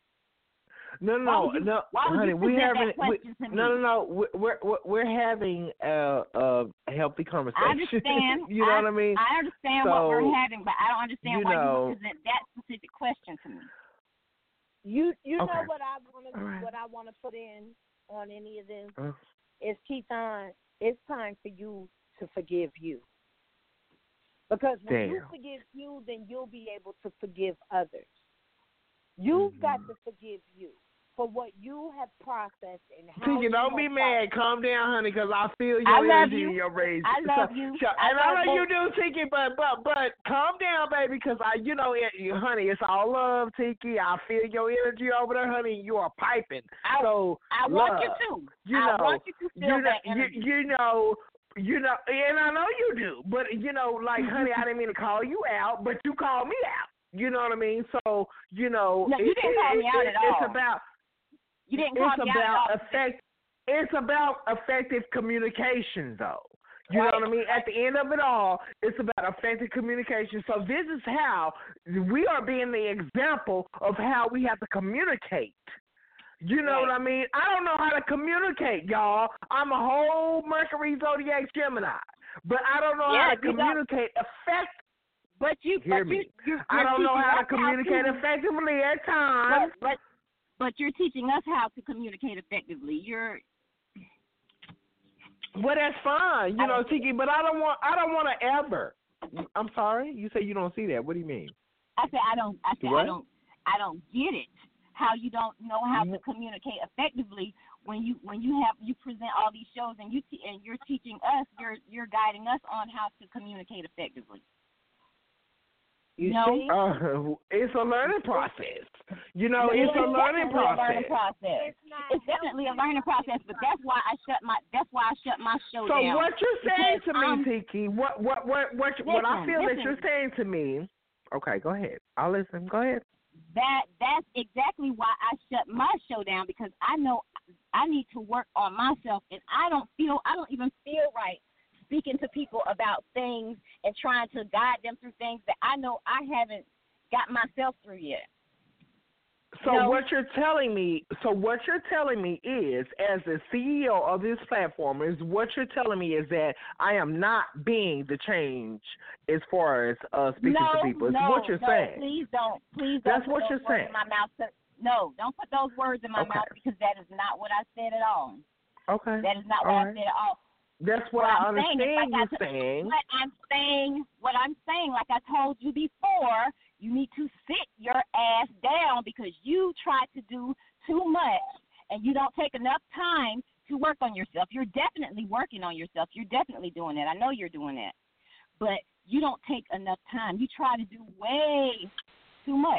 no, Why no, would you- no, why would honey. you We present having that we, question to me? no, no, no. We're we're we're having a, a healthy conversation. I understand. You know I, what I mean? I understand So, what we're having, but I don't understand you why know- you would present that specific question to me. You you Okay. know what I want to All right. what I want to put in on any of this Uh, is, Keaton, it's time for you to forgive you. Because when you Damn. forgive you, then you'll be able to forgive others. You've Mm-hmm. got to forgive you for what you have processed and how Tiki, you don't have be mad. Calm down, honey, because I feel your I love energy you. and your rage. I love So- you. so- I and I love know you both. do, Tiki, but but but calm down, baby, because I, you know, it, you, honey, it's all love, Tiki. I feel your energy over there, honey. You are piping. I, So I want love. you to. You I know, want you to feel you know, that you, energy. you know, you know, and I know you do. But you know, like, honey, I didn't mean to call you out, but you called me out. You know what I mean? So you know, No, you it- didn't it- call me it- out it- at all. It's about. You didn't call It's me out about at all. effect. It's about effective communication, though. You Right. know what I mean? At the end of it all, it's about effective communication. So this is how we are being the example of how we have to communicate. You know Right. what I mean? I don't know how to communicate, y'all. I'm a whole Mercury Zodiac Gemini, but I don't know Yeah, how to you don't. communicate effect. But you, Hear but me. you, you're, I you're don't know teaching how to us communicate to, effectively at times. But, but, but you're teaching us how to communicate effectively. You're, Well, that's fine, you I know, don't get Tiki. But I don't want. I don't want to ever. I'm sorry. You say you don't see that. What do you mean? I said I don't, I said What? I don't, I don't get it. How you don't know how to Mhm. communicate effectively when you when you have you present all these shows and you te- and you're teaching us, you're you're guiding us on how to communicate effectively. You No. see? Uh, it's a learning process. You know, it's a learning definitely a learning process. process. It's not It's definitely a learning process, but that's why I shut my that's why I shut my show So down. what you're saying to Because me, I'm- Tiki? What what what what what I Listen, feel that listen. you're saying to me? Okay, go ahead. I'll listen. Go ahead. That that's exactly why I shut my show down, because I know I need to work on myself, and I don't feel I don't even feel right speaking to people about things and trying to guide them through things that I know I haven't got myself through yet. So No. what you're telling me, so what you're telling me is, as the C E O of this platform, is what you're telling me is that I am not being the change as far as uh, speaking no, to people. It's no, what you're no, saying. please don't, please don't That's put what those you're words saying. in my mouth. No, don't put those words in my Okay. mouth, because that is not what I said at all. Okay. That is not All what I right. said at all. That's what, What I I'm saying is, understand like I you t- saying. What I'm saying, what I'm saying, like I told you before, you need to sit your ass down, because you try to do too much and you don't take enough time to work on yourself. You're definitely working on yourself. You're definitely doing that. I know you're doing that. But you don't take enough time. You try to do way too much.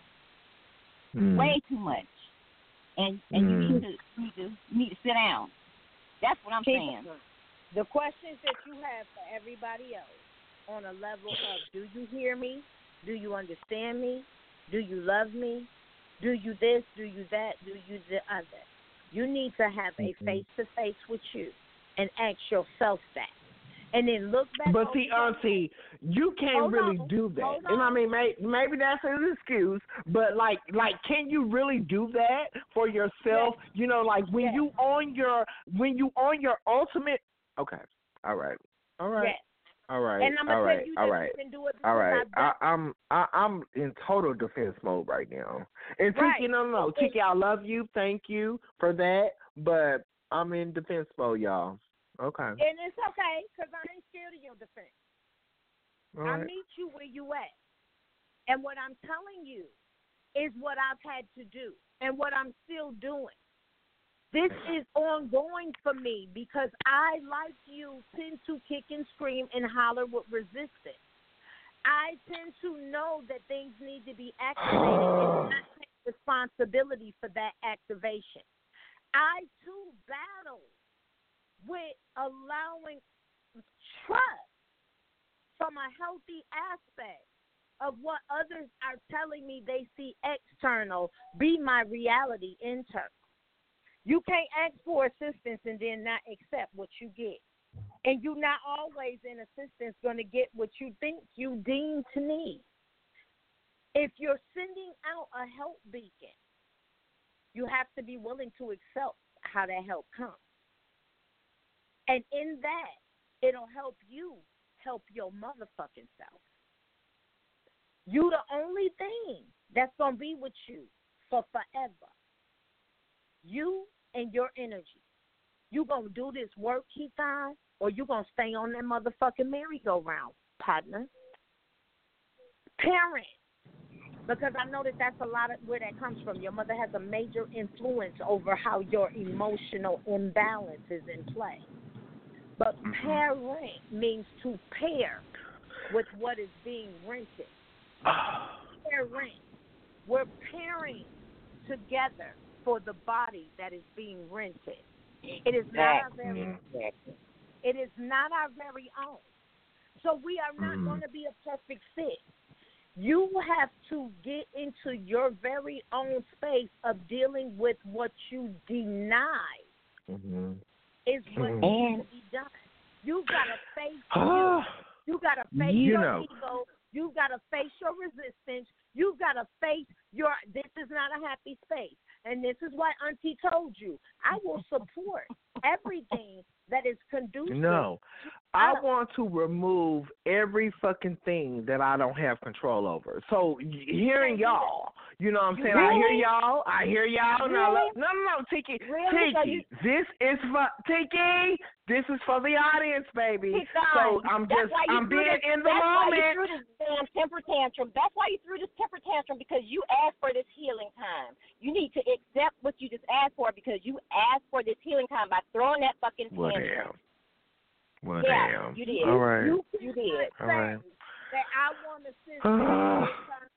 Hmm. Way too much. And and Mm. you need to need to you need to sit down. That's what I'm Keep- saying. The questions that you have for everybody else on a level of, do you hear me? Do you understand me? Do you love me? Do you this? Do you that? Do you the other? You need to have a Mhm. face-to-face with you and ask yourself that. And then look back. But over see, your Auntie, you can't Hold really on. do that. Hold And I on. mean, may, maybe that's an excuse, but like, like, can you really do that for yourself? You know, like when Yes. you on your when you on your ultimate. Okay, all right, all right, Yes. all right, And I'm all gonna right, tell you all that right. you can do it. All because right, I've I, done I'm I, I'm in total defense mode right now. And Tiki, Right. no, no, no, Okay. Tiki, I love you, thank you for that, but I'm in defense mode, y'all. Okay. And it's okay, because I ain't scared of your defense. All I right. meet you where you at. And what I'm telling you is what I've had to do and what I'm still doing. This is ongoing for me because I, like you, tend to kick and scream and holler with resistance. I tend to know that things need to be activated and not take responsibility for that activation. I, too, battle with allowing trust from a healthy aspect of what others are telling me they see external be my reality internal. You can't ask for assistance and then not accept what you get. And you're not always in assistance going to get what you think you deem to need. If you're sending out a help beacon, you have to be willing to accept how that help comes. And in that, it'll help you help your motherfucking self. You the only thing that's going to be with you for forever. You and your energy. You going to do this work, Keithon, or you going to stay on that motherfucking merry-go-round, partner? Parents. Because I know that that's a lot of where that comes from. Your mother has a major influence over how your emotional imbalance is in play. But parent means to pair with what is being rented. Parent. We're pairing together for the body that is being rented. It is not our very it is not our very own. So we are not mm. going to be a perfect fit. You have to get into your very own space of dealing with what you deny mm-hmm. is what mm-hmm. needs to be done. You gotta face you. You gotta face you your know. ego. You gotta face your resistance. You gotta face your. This is not a happy space, and this is why Auntie told you I will support everything that is conducive. No, I want to remove every fucking thing that I don't have control over. So hearing y'all, you know what I'm saying? Really? I hear y'all. I hear y'all. Really? No, no, no, Tiki. Really? Tiki, So you... this is for Tiki. This is for the audience, baby. So I'm just, I'm being this, in the that's moment. Why you threw this damn temper tantrum. That's why you threw this temper tantrum, because you asked for this healing time. You need to accept what you just asked for, because you asked for this healing time by throwing that fucking Well, tantrum. damn. Well, yeah, damn. you did. All right. You, you did. All right. That I want to sit down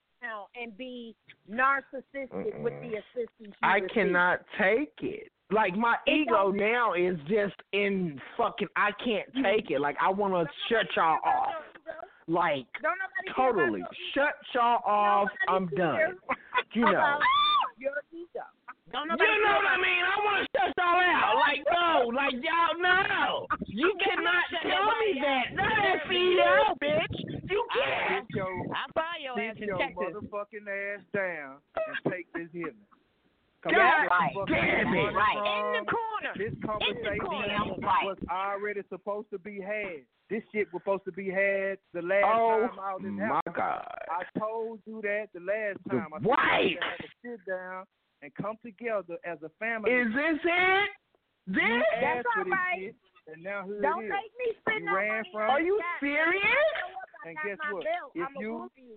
and be narcissistic Mm-mm. with the assistance. I receive. cannot take it. Like, my it ego now is just in fucking, I can't take it. Like, I want to shut y'all off. Like, totally. Shut y'all off. I'm done. You know. Your ego. You know what I mean? I want to shut y'all out. Like, no. Like, y'all, no. You cannot tell me that. Not that C E O, bitch. You can't. Sit your, I'll buy your ass sit in your Texas. motherfucking ass down and take this healing. Come God right. damn it. Right. In the corner. This conversation corner. Right. was already supposed to be had. This shit was supposed to be had the last oh, time all this my happened. God. I told you that the last time. I right. said to sit down and come together as a family. Is this it? This? You That's asked for all this right. shit, and now here Don't it is. make me spend you no ran money. from Are you serious? And guess what? If you, you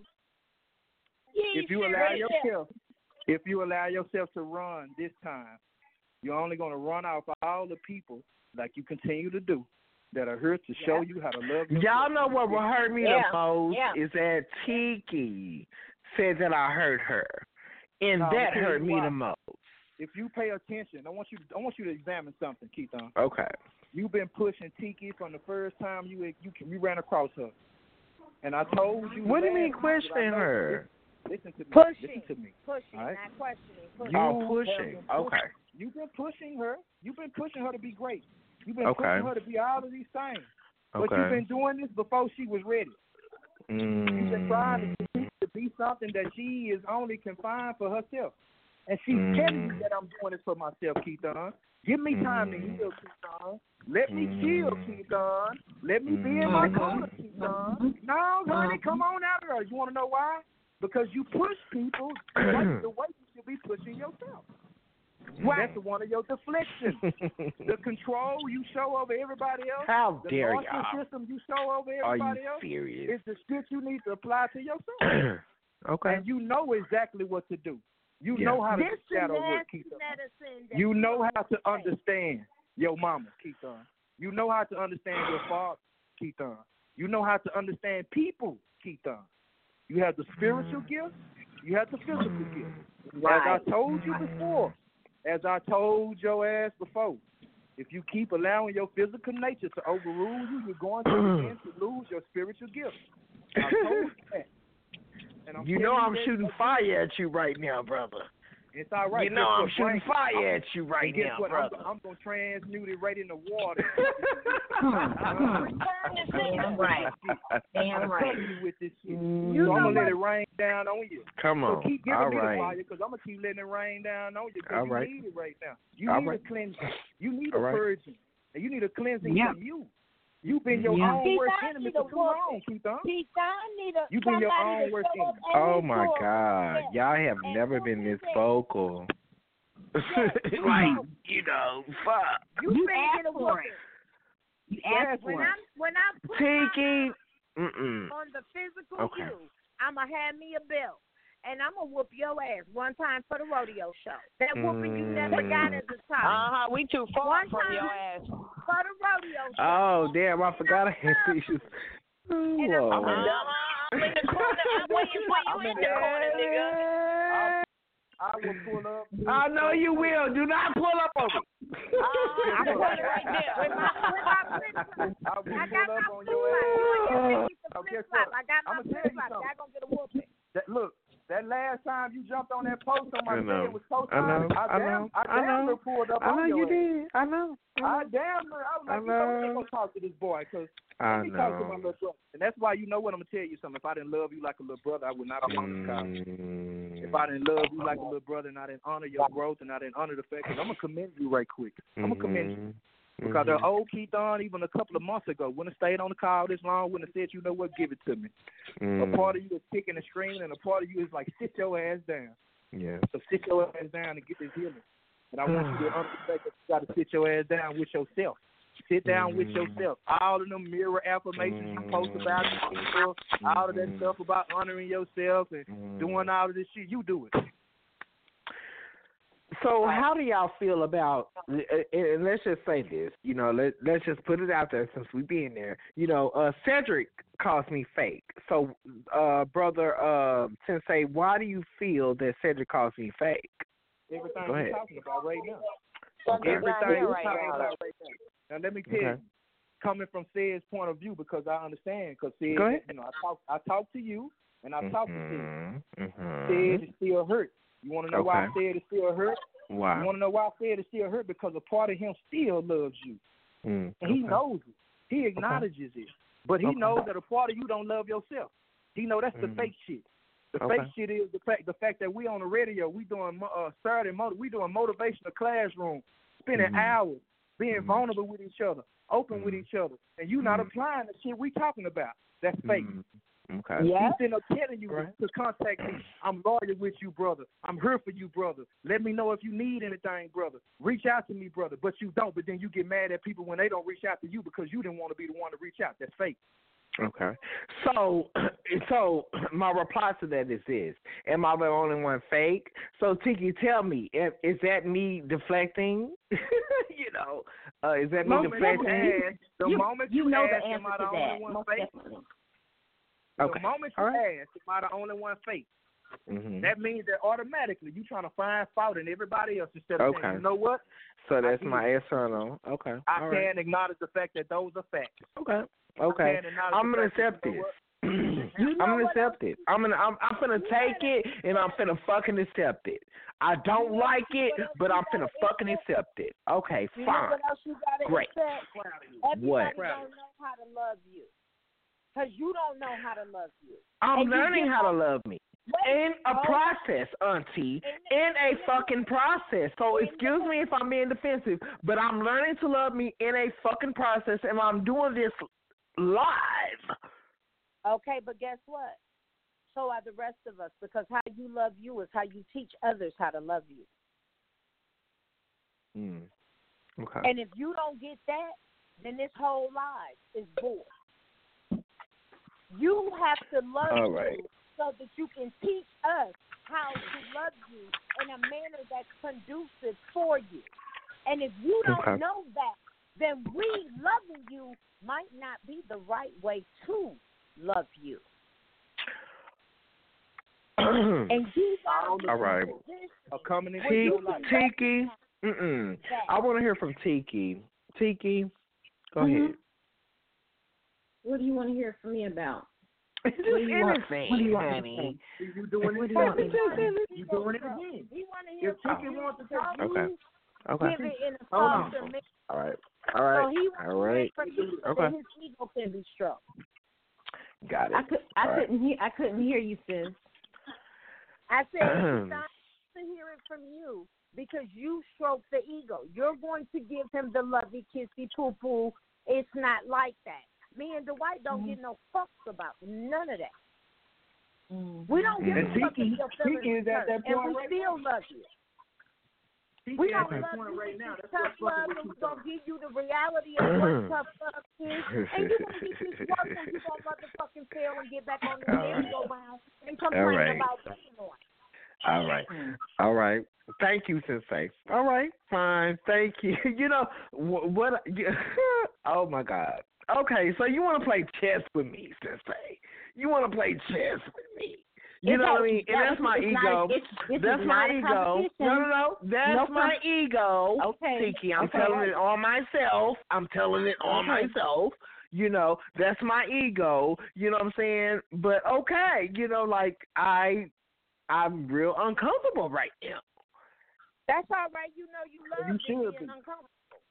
if you allow yourself, if you allow yourself to run this time, you're only going to run off all the people like you continue to do that are here to show you how to love yourself. Y'all know what will hurt me yeah. the most yeah. is that Tiki said that I hurt her, and no, that hurt me why. the most. If you pay attention, I want you to, I want you to examine something, Keithon. Okay. You've been pushing Tiki from the first time you you you ran across her, and I told you. What do you mean questioning her? Listen to me. Pushing. Listen to me. Pushing, right? not questioning. Pushing. You oh, pushing. Okay. You've been pushing her. You've been pushing her to be great. You've been okay. pushing her to be all of these things. Okay. But you've been doing this before she was ready. Mm. You've been trying to, to be something that she is only confined for herself. And she's mm. telling you that I'm doing this for myself, Keithon. Give me time mm. to heal, Keithon. Let me mm. chill, Keithon. Let me be in my corner, Keithon. No, honey, come on out of her. You want to know why? Because you push people the way, the way you should be pushing yourself. Right. That's one of your deflections. The control you show over everybody else. How the dare y'all? system you show over everybody Are you else. serious? It's the shit you need to apply to yourself. Okay. And you know exactly what to do. You yeah. know how to This shadow is work, nasty Keith. medicine that You know you how to don't understand your mama, Keith. You know how to understand your father, Keith. You know how to understand people, Keith. You have the spiritual gifts. You have the physical gifts. Right. As I told you before, as I told your ass before, if you keep allowing your physical nature to overrule you, you're going to begin to lose your spiritual gifts. I told you that. And I'm you know I'm that shooting fire at you right now, brother. It's all right. You know guess I'm what, shooting Frank? fire I'm, at you right and guess now, what? brother. I'm, I'm going to transmute it right in the water. Damn right. Damn right. You with this shit. You so I'm going to let what? it rain down on you. Come on. So keep giving All me right. the fire because I'm going to keep letting it rain down on you because All you right. need it right now. You All need right. a cleansing. You need All a right. purging. And you need a cleansing Yep. from you. You've been your Yeah. own Keith, worst I enemy need for a too woman. long, Keith. Keith, I need a You've been your somebody own to worst show up enemy. Oh and my do God, it. y'all have And never who been is this that? vocal. like you know, fuck. You, You finna asked get a for woman. it. You Yes, asked When for it. I'm when I put Tiki. my Mm-mm. on the physical Okay. you, I'ma have me a belt. And I'm going to whoop your ass one time for the rodeo show. That whooping you never got as a child. Uh-huh, we too far One from time your ass. for the rodeo show. Oh damn! I forgot I had issues. Oh, Uh-huh. Lord. I'm in the corner. I'm waiting for you in the corner, nigga. I will pull up. I know you will. Do not pull up on me. Uh-huh. I'm running right there. With my, with my flip-flop. I will I pull got up my on flip-flop. your ass. You and your Oh, flip-flop. guess what? I got my I'ma tell you flip-flop. something. Y'all going to get a whooping. That, look, that last time you jumped on that post on my I know. bed was post I know. I, I damn, know. I I damn know. near pulled up I know on your you ass. did. I know. I damn near. I was I like, you know, know. I'm gonna talk to this boy because I let me talk to my know. little brother. And that's why you know what I'm gonna tell you something. If I didn't love you like a little brother, I would not be on this call. Mm. If I didn't love you like a little brother and I didn't honor your growth and I didn't honor the fact that I'm gonna commend you right quick. I'm gonna commend you. Mm-hmm. Because the old Keithon, even a couple of months ago, wouldn't have stayed on the call this long, wouldn't have said, you know what, give it to me. Mm. A part of you is kicking and screaming, and a part of you is like, sit your ass down. Yeah. So sit your ass down and get this healing. And I want you to understand that you got to sit your ass down with yourself. Sit down with yourself. All of them mirror affirmations you post about yourself, all of that stuff about honoring yourself and doing all of this shit, you do it. So how do y'all feel about, and let's just say this, you know, let, let's just put it out there since we be in there. You know, uh, Cedric calls me fake. So, uh, brother uh, Sensei, why do you feel that Cedric calls me fake? Everything Go we're ahead. talking about right now. Okay. Everything we're right talking now. about right now. Now, let me tell Okay. you, coming from Ced's point of view, because I understand, because Ced, Go ahead. you know, I talk, I talk to you, and I talk to Ced. Mm-hmm. Ced Mm-hmm. is still hurt. You want to know why Okay. Ced is still hurt? You Why? want to know why Ced is still hurt? Because a part of him still loves you. Mm, And he okay. knows it. He acknowledges it. But he Okay. knows that a part of you don't love yourself. He know that's the Mm. fake shit. The Okay. fake shit is the fact the fact that we on the radio, we doing uh Saturday motiv- we doing motivational classroom, spending Mhm. hours, being Mhm. vulnerable with each other, open with Mhm. each other, and you not Mhm. applying the shit we talking about. That's fake. Mm, okay. Yeah. He's sitting up telling you Right. to contact me. I'm loyal with you, brother. I'm here for you, brother. Let me know if you need anything, brother. Reach out to me, brother. But you don't. But then you get mad at people when they don't reach out to you because you didn't want to be the one to reach out. That's fake. Okay. So, so my reply to that is this: am I the only one fake? So, Tiki, tell me, is, is that me deflecting? you know, uh, is that me moment deflecting? you ask, the you, moment you you, know ask, the am answer I to the that. only one Most fake? definitely. Okay. The moment you All right. ask, am I the only one fake? Mm-hmm. That means that automatically you trying to find fault in everybody else instead of Okay. saying, you know what? So that's I my answer. No. Okay. I All can't right. acknowledge the fact that those are facts. Okay. I Okay. can't acknowledge I'm the gonna fact that, accept you know this. what? You know I'm gonna what accept it. I'm gonna I'm I'm gonna take it and I'm finna fucking accept it. I don't like it, but I'm finna fucking accept it. Okay, You know fine. what else you got to Great. accept? Everybody What? don't know how to love you. Because you don't know how to love you. I'm And you learning get how to all- love me. Wait, In a hold on. process, auntie. In a fucking process. So excuse me if I'm being defensive, but I'm learning to love me in a fucking process, and I'm doing this live. Okay, but guess what? So are the rest of us, because how you love you is how you teach others how to love you. Mm. Okay. And if you don't get that, then this whole life is void. You have to love All you right. so that you can teach us how to love you in a manner that's conducive for you. And if you don't Okay. know that, then we loving you might not be the right way to love you. And you got All right. Are coming into T- your life. Tiki. Mm-mm. I want to hear from Tiki. Tiki, go Mhm. ahead. What do you want to hear from me about? Just What do you want- anything, what do you want me to honey. say? You doing What it do you want me to again. say? You doing it again. We want to hear If from Tiki you wants to because talk, you Okay. Okay. give it in a Hold on. foster manner. All right. All right. So he wants All to hear right. from you so Okay. that his ego can be stroked. Got it. I could I All right. couldn't hear I couldn't hear you, sis. I said it's time to hear it from you because you stroke the ego. You're going to give him the lovey, kissy, poo poo. It's not like that. Me and Dwight don't Mm-hmm. get no fucks about none of that. Mm-hmm. We don't give And a fuck Tiki- if your feelings Tiki is at hurt, that and point we right still love you. Tiki We at don't that love point you right with now. this That's tough what's love, fucking and with we're you. going to give you the reality of what tough love is. And you're going to get this work when you're going to motherfucking fail and get back on the All right. merry-go-round and All complain right. about being on. All right. All right. Thank you, Sensei. All right. Fine. Thank you. You know, wh- what? Oh, my God. Okay, so you want to play chess with me, Sensei. You want to play chess with me. You It's know not- what I mean? And that- that's my it's ego. not- it's- this that's is my not a ego. competition. No, no, no. That's No my com- ego. Okay. Tiki, I'm Okay. telling it on myself. I'm telling it on Okay. myself. You know, that's my ego. You know what I'm saying? But okay, you know, like I, I'm real uncomfortable right now. That's all right. You know you love You being should be. uncomfortable.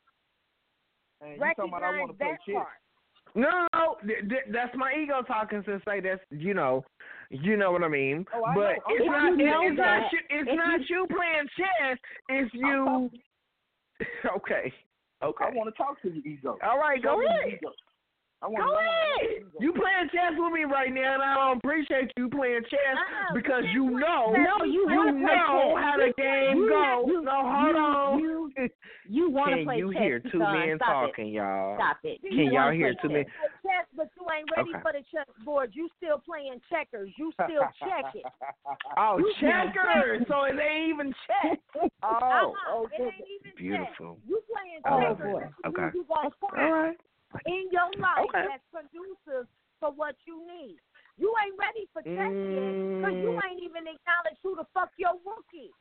And you talking about I want Recognize to play that chess. part. No, no, no. Th- th- that's my ego talking to say that's you know, you know what I mean. Oh, I but know. it's If not. you It, know it's that- not you. It's if not you- you playing chess. It's you. Okay. Okay. I want to talk to you, ego. All right. Show Go me ahead. the ego. I want Go to ahead. You playing chess with me right now, and I don't appreciate you playing chess Uh-uh, because we you can't know, play chess. No, you you wanna play know chess. how the game You- goes. you- no, hold you, on. You, you want to Can play you chess, hear two Keyshawn. men Stop talking, it. y'all? Stop it. Can You y'all wanna hear play two men? chess. Play chess, but you ain't ready Okay. for the chessboard. You still playing checkers. You still checking. Oh, You playing checkers. So it ain't even chess. Oh, Uh-uh, okay. it ain't even Beautiful. chess. You playing Oh, checkers. boy. Okay. You gonna All find right. in your life Okay. that's conducive for what you need. You ain't ready for chess yet because you Mm. ain't even acknowledged who the fuck your rookie.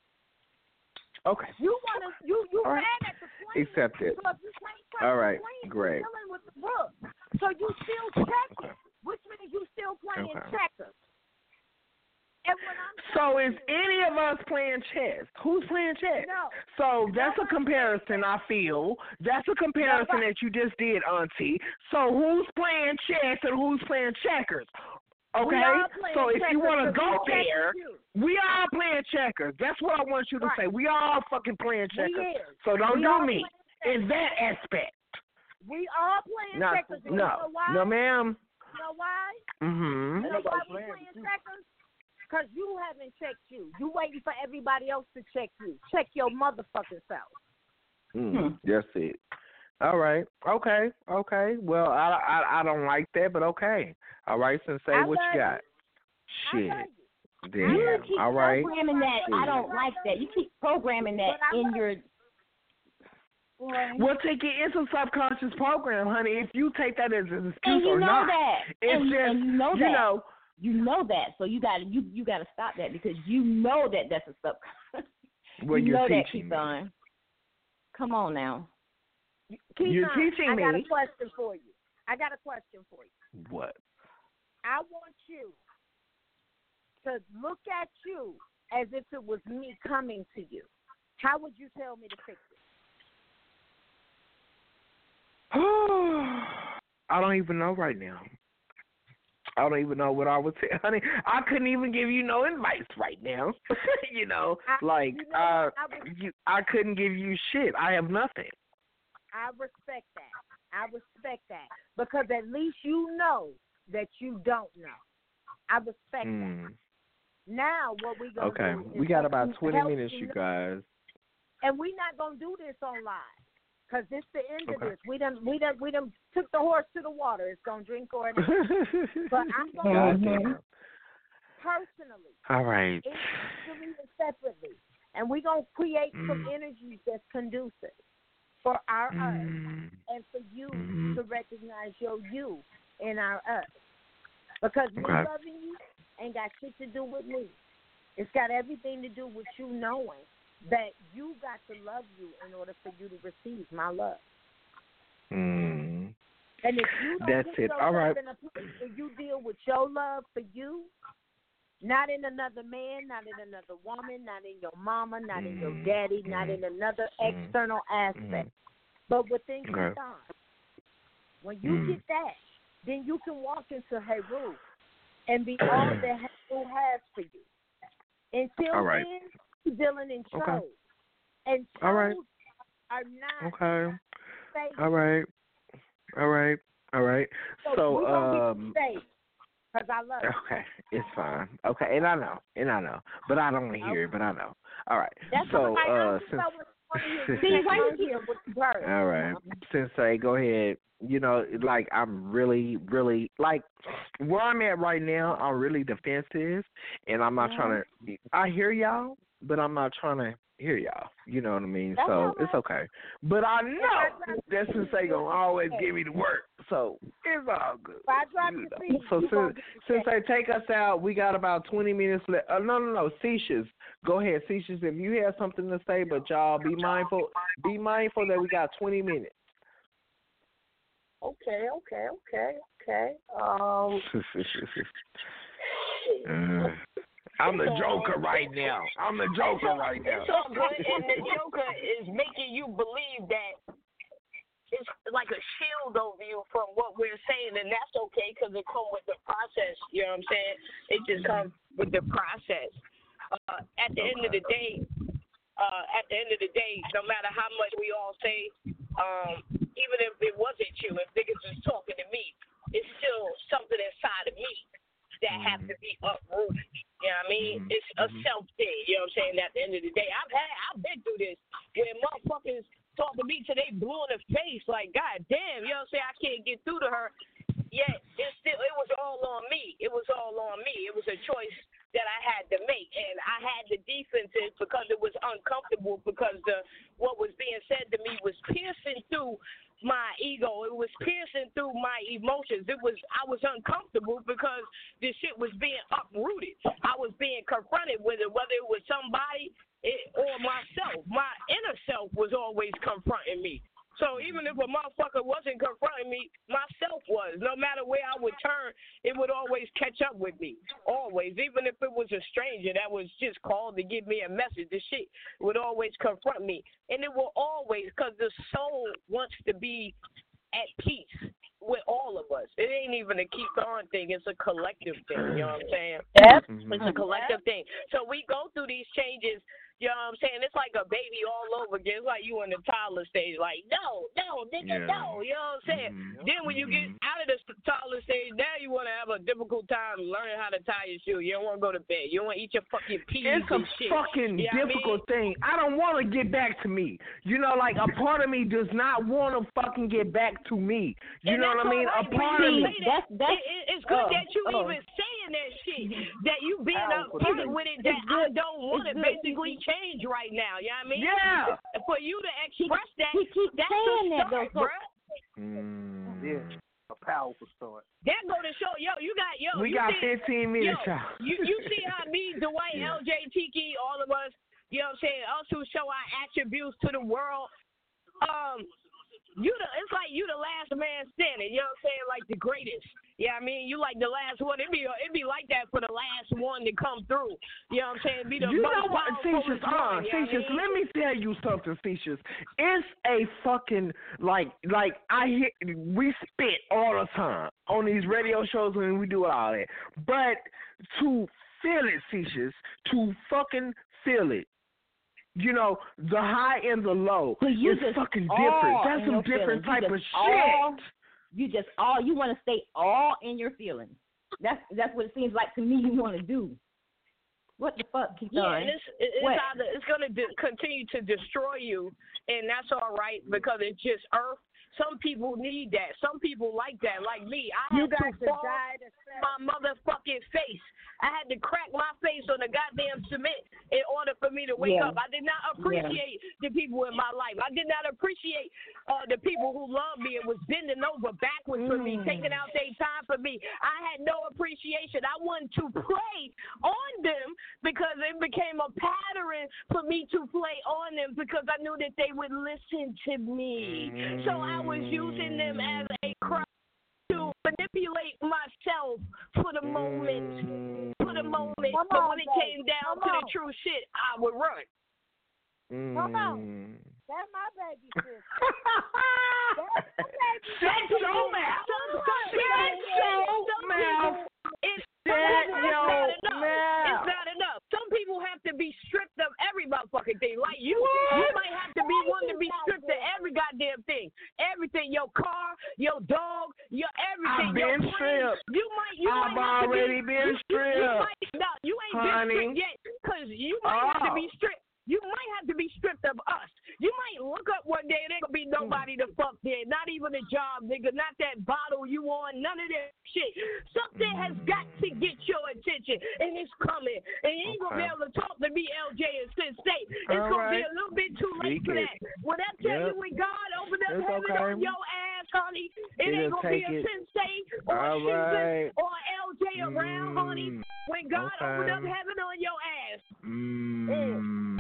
Okay. You wanna you you All right. mad at the queen. Accepted. So if you can't trust All right. the queen, Great. you're dealing with the rook. So you still checking, Okay. which means you still playing Okay. checkers. And when I'm So telling is any of us playing chess? Who's playing chess? No. So that's a Nobody comparison, I feel. That's a comparison Nobody. that you just did, Auntie. So who's playing chess and who's playing checkers? Okay? We all playing So if you checkers want to 'cause go we checkers there, too. we all playing checkers. That's what I want you to Right. say. We all fucking playing We checkers. is. So don't We do all me playing in that aspect. We all playing No, checkers. And you no, know why? no, ma'am. You know why? Mm-hmm. You know why we playing checkers? Because you haven't checked you. You waiting for everybody else to check you. Check your motherfucking self. Mm, that's it. All right. Okay. Okay. Well, I, I I don't like that, but okay. All right. Sensei, I what love you got? I Shit. love you. Damn. You keep All right. programming that. I Shit. don't like that. You keep programming that But I in love your. Boy. Well, take it. It's a subconscious program, honey. If you take that as an excuse And you or know not, that. it's and, just and you know you that. know. You know that. So you got to you you got to stop that because you know that that's a subconscious. Well, you you're know that, teaching me. Keyshawn. Come on now. You're Keyshawn, teaching I got me. a question for you. I got a question for you. What? I want you to look at you as if it was me coming to you. How would you tell me to fix it? I don't even know right now. I don't even know what I would say, honey. I couldn't even give you no advice right now. you know, I, like you know uh, what? I, res- you, I couldn't give you shit. I have nothing. I respect that. I respect that because at least you know that you don't know. I respect that. Mm. Now what we gonna Okay, do? Is we got help about you- twenty help minutes, you you know- guys. And we're not gonna do this on live, cause this the end Okay. of this. We done, we done, we done took the horse to the water. It's gonna drink or it ain't. But I'm gonna Goddamn. personally, All right. individually and separately, and we're gonna create some Mm. energies that's conducive for our us Mm. and for you Mm. to recognize your you in our us. Because me Okay. loving you ain't got shit to do with me. It's got everything to do with you knowing that you got to love you in order for you to receive my love. Mm. And if you don't That's put it. yourself All right. in a place where you deal with your love for you, not in another man, not in another woman, not in your mama, not in your Mm. daddy, not in another external aspect, but within your Okay. God. When you Mm. get that, then you can walk into Heru and be all that Heru has for you. Until All right. then, you're dealing in Okay. chose. And chose All right. are not Okay. safe. All right. All right. All right. So, So, we gonna um, get you safe because I love you. okay, it's fine. Okay, and I know, and I know, but I don't want to hear it, but I know. All right. That's So, why I uh, just since, want to hear you. See, why Why you here with the bird? all right, Sensei, go ahead. You know, like I'm really, really like where I'm at right now. I'm really defensive, and I'm not trying to. I hear y'all, but I'm not trying to hear y'all. You know what I mean? That's so all it's right. okay. But I know that Sensei gonna always give me the work, so it's all good. If I drop You your know. feet, So you gonna since get the since they take us out, we got about twenty minutes left. Uh, no, no, no, Ceasius, go ahead, Ceasius. If you have something to say, but y'all be mindful. Be mindful that we got twenty minutes. Okay, okay, okay, okay. Um, Uh, I'm the Joker right now. I'm the Joker right now. it's all good, and the Joker is making you believe that it's like a shield over you from what we're saying, and that's okay because it comes with the process. You know what I'm saying? It just comes with the process. Uh, at the end of the day, uh, at the end of the day, no matter how much we all say, um, even if it wasn't you, if niggas was talking to me, it's still something inside of me that have to be uprooted. You know what I mean? Mm-hmm. It's a self thing. You know what I'm saying? At the end of the day, I've had, I've been through this where motherfuckers talk to me till they blue in the face, like, God damn, you know what I'm saying? I can't get through to her. Yet it still, it was all on me. It was all on me. It was a choice that I had to make, and I had the defenses because it was uncomfortable because the what was being said to me was piercing through my ego. It was piercing through my emotions. It was I was uncomfortable because this shit was being uprooted. I was being confronted with it, whether it was somebody it, or myself. My inner self was always confronting me. So even if a motherfucker wasn't confronting me, myself was. No matter where I would turn, it would always catch up with me. Always. Even if it was a stranger that was just called to give me a message, the shit would always confront me. And it will always, because the soul wants to be at peace with all of us. It ain't even a keep on thing. It's a collective thing. You know what I'm saying? Yep. It's a collective thing. So we go through these changes. You know what I'm saying? It's like a baby all over again. It's like you in the toddler stage, like, no, no, nigga, Yeah. no. You know what I'm saying? Mm-hmm. Then when you get out of the toddler stage, now you want to have a difficult time learning how to tie your shoe. You don't want to go to bed. You don't want to eat your fucking peas It's a and shit. fucking You know what I difficult mean? thing. I don't want to get back to me. You know, like a part of me does not want to fucking get back to me. You And know what I that's mean? all A right. part When of you me. say that, That's- that's- it, it, it's good oh, that you oh. even saying that shit, that you being Powerful upfront thing. with it, that It's I good. don't want to It's good. basically change right now. You know what I mean? Yeah. For you to express that, He keeps that's saying a that, start, though, so- bruh. Mm. Yeah, a powerful start. That go to show, yo, you got, yo, We you got see, fifteen minutes, yo, y'all. you, you see how me, Dwight, Yeah. L J, Tiki, all of us, you know what I'm saying, us who show our attributes to the world, um, you the, it's like you the last man standing, you know what I'm saying, like the greatest. Yeah, I mean, you like the last one. It'd be it'd be like that for the last one to come through. You know what I'm saying? Be the You most know what, powerful Thesis? one, Uh, you know what I Thesis, mean? let me tell you something, Thesis. It's a fucking like like I hear we spit all the time on these radio shows when we do all that, but to feel it, Thesis, to fucking feel it. You know, the high and the low So you is just fucking all different. That's in some your different feelings. You type of just all- shit. You just all you want to stay all in your feelings. That's that's what it seems like to me. You want to do. What the fuck, keep Yeah, going. and it's, it's What? either it's gonna de- continue to destroy you, and that's all right because it's just Earth. Some people need that. Some people like that, like me. I You had got to to fall die to my motherfucking face. I had to crack my face on the goddamn cement in order for me to wake Yeah. up. I did not appreciate the people in my life. I did not appreciate uh, the people who loved me and was bending over backwards for me, Mm. taking out their time for me. I had no appreciation. I wanted to pray on them because it became a pattern for me to play on them because I knew that they would listen to me. So I was using them as a crutch to manipulate myself for the moment. For the moment. Come But on, when it babe. came down Come to on. the true shit, I would run. Come on. Mm. That's my baby sister. Shut your mouth. Shut your mouth. It's Shut it's not your enough. mouth. It's not enough. Some people have to be stripped of every motherfucking thing. Like you, you might have to be one to be stripped of every goddamn thing. Everything. Your car, your dog, your everything. I've been your friends. stripped. You might. You I've might have to already be, been you, you, you stripped. might, no, you ain't Honey. been stripped yet, because you might have to Oh. be stripped. You might have to be stripped of us. You might look up one day and there gonna be nobody to fuck there. Not even a job, nigga. Not that bottle you on. None of that shit. Something has got to get your attention, and it's coming. And you ain't gonna be Okay. able to talk to me, L J, and Sin State. It's All gonna be right. a little bit too late Speak for it. that. When I tell Yep. you, when God opened up It's heaven okay. on your ass, honey, it It'll ain't gonna be take a it. Sin State or All a Susan right. or a L J around, honey. Mm. When God Okay. opened up heaven on your ass. Mm.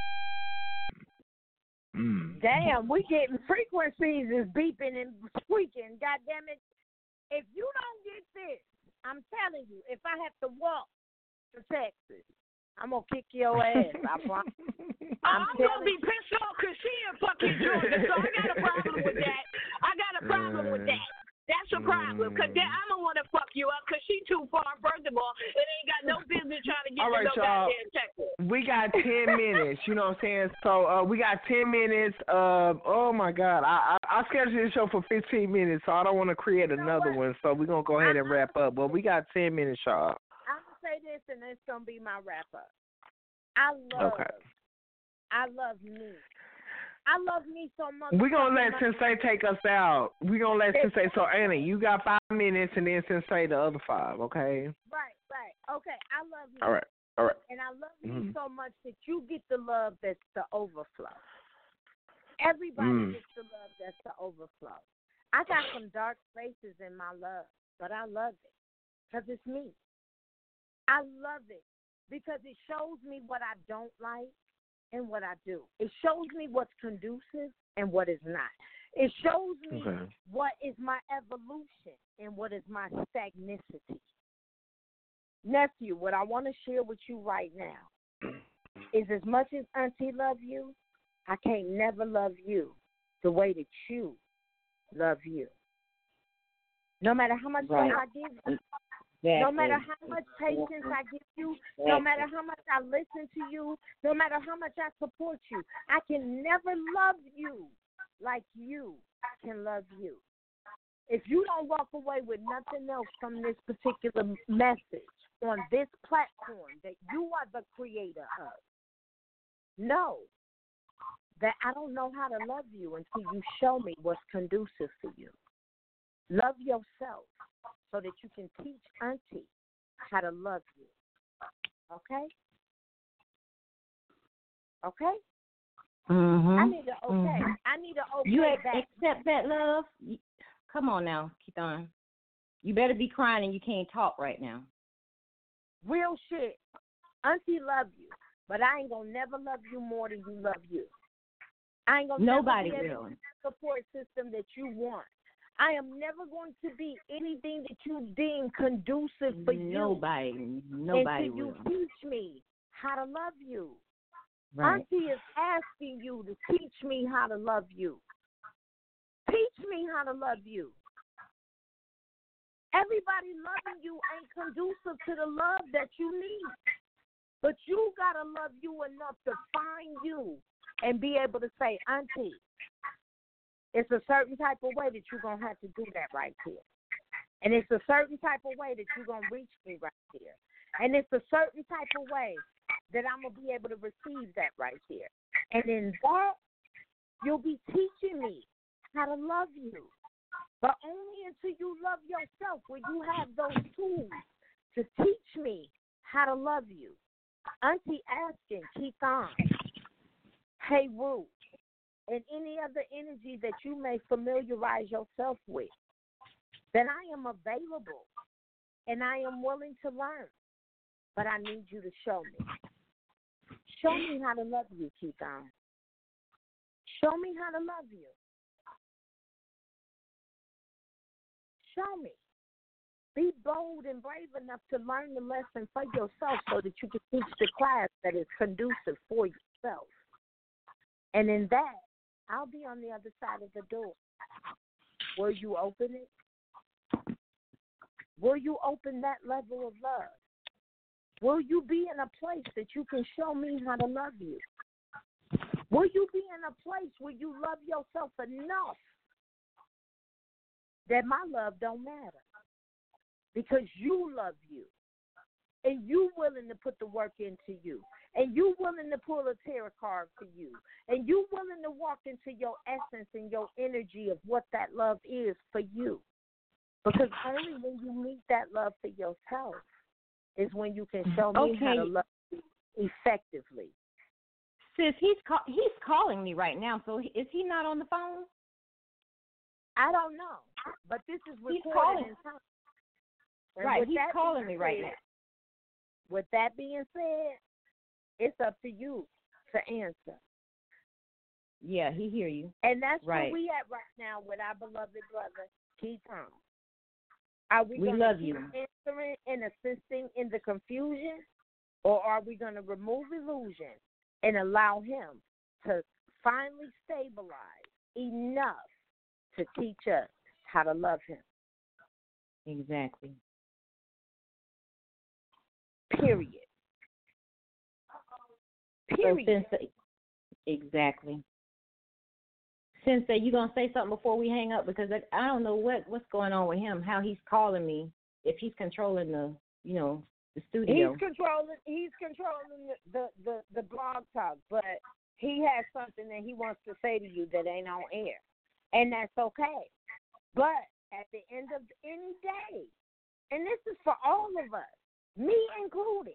Mm. Damn, we getting frequencies is beeping and squeaking. God damn it. If you don't get this, I'm telling you, if I have to walk to Texas, I'm going to kick your ass. I promise. I'm, I'm gonna be telling you. pissed off because she in fucking Georgia, so I got a problem with that. I got a problem with that. That's a problem because then I'm gonna want to fuck you up because she too far. First of all, it ain't got no business trying to get All to right, no y'all. goddamn Texas. We got ten minutes. You know what I'm saying? So uh, we got ten minutes. Uh, oh my God, I, I I scheduled this show for fifteen minutes, so I don't want to create another one. So we're gonna go ahead and wrap up. But we got ten minutes, y'all. I'm going to say this, and it's going to be my wrap up. I love, Okay. I love me. I love me so much. We're gonna let fucking Sensei take us out. We're gonna let Sensei. So Annie, you got five minutes, and then Sensei the other five. Okay. Right, right. Okay, I love me. All right. All right. And I love you Mhm. so much that you get the love that's the overflow. Everybody Mm. gets the love that's the overflow. I got some dark spaces in my love, but I love it because it's me. I love it because it shows me what I don't like and what I do. It shows me what's conducive and what is not. It shows me Okay. what is my evolution and what is my stagnicity. Nephew, what I want to share with you right now is as much as Auntie love you, I can't never love you the way that you love you. No matter how much Right. love I give you, Exactly. no matter how much patience I give you, no matter how much I listen to you, no matter how much I support you, I can never love you like you can love you. If you don't walk away with nothing else from this particular message on this platform that you are the creator of, know that I don't know how to love you until you show me what's conducive for you. Love yourself so that you can teach Auntie how to love you. Okay? Okay? Mm-hmm. I need to okay. Mhm. I need to okay You ac- that. accept that, love? You- Come on now, Keithon. You better be crying and you can't talk right now. Real shit. Auntie love you, but I ain't gonna never love you more than you love you. I ain't gonna Nobody never be able will. to be the support system that you want. I am never going to be anything that you deem conducive for you. Nobody, nobody until you will. teach me how to love you. Right. Auntie is asking you to teach me how to love you. Teach me how to love you. Everybody loving you ain't conducive to the love that you need. But you got to love you enough to find you and be able to say, Auntie, it's a certain type of way that you're going to have to do that right here. And it's a certain type of way that you're going to reach me right here. And it's a certain type of way that I'm going to be able to receive that right there. And in that, you'll be teaching me how to love you. But only until you love yourself will you have those tools to teach me how to love you. Auntie asking, keep on. Hey, Ruth, and any other energy that you may familiarize yourself with, then I am available and I am willing to learn. But I need you to show me. Show me how to love you, Keaton. Show me how to love you. Show me. Be bold and brave enough to learn the lesson for yourself so that you can teach the class that is conducive for yourself. And in that, I'll be on the other side of the door. Will you open it? Will you open that level of love? Will you be in a place that you can show me how to love you? Will you be in a place where you love yourself enough that my love don't matter? Because you love you. And you willing to put the work into you. And you willing to pull a tarot card for you. And you willing to walk into your essence and your energy of what that love is for you. Because only when you meet that love for yourself is when you can show me okay. how to love you effectively. Sis, he's call- he's calling me right now, so is he not on the phone? I don't know, but this is recorded he's calling. in time. Right, he's calling me right said, now. With that being said, it's up to you to answer. Yeah, he hear you. And that's right. where we at right now with our beloved brother, Keaton. Are we, we going love to keep you. answering and assisting in the confusion, or are we going to remove illusion and allow him to finally stabilize enough to teach us how to love him? Exactly. Period. Period. So since, exactly. Since that, you gonna say something before we hang up, because I, I don't know what, what's going on with him. How he's calling me, if he's controlling the, you know, the studio. He's controlling. He's controlling the the, the, the blog talk, but he has something that he wants to say to you that ain't on air, and that's okay. But at the end of any day, and this is for all of us, me included,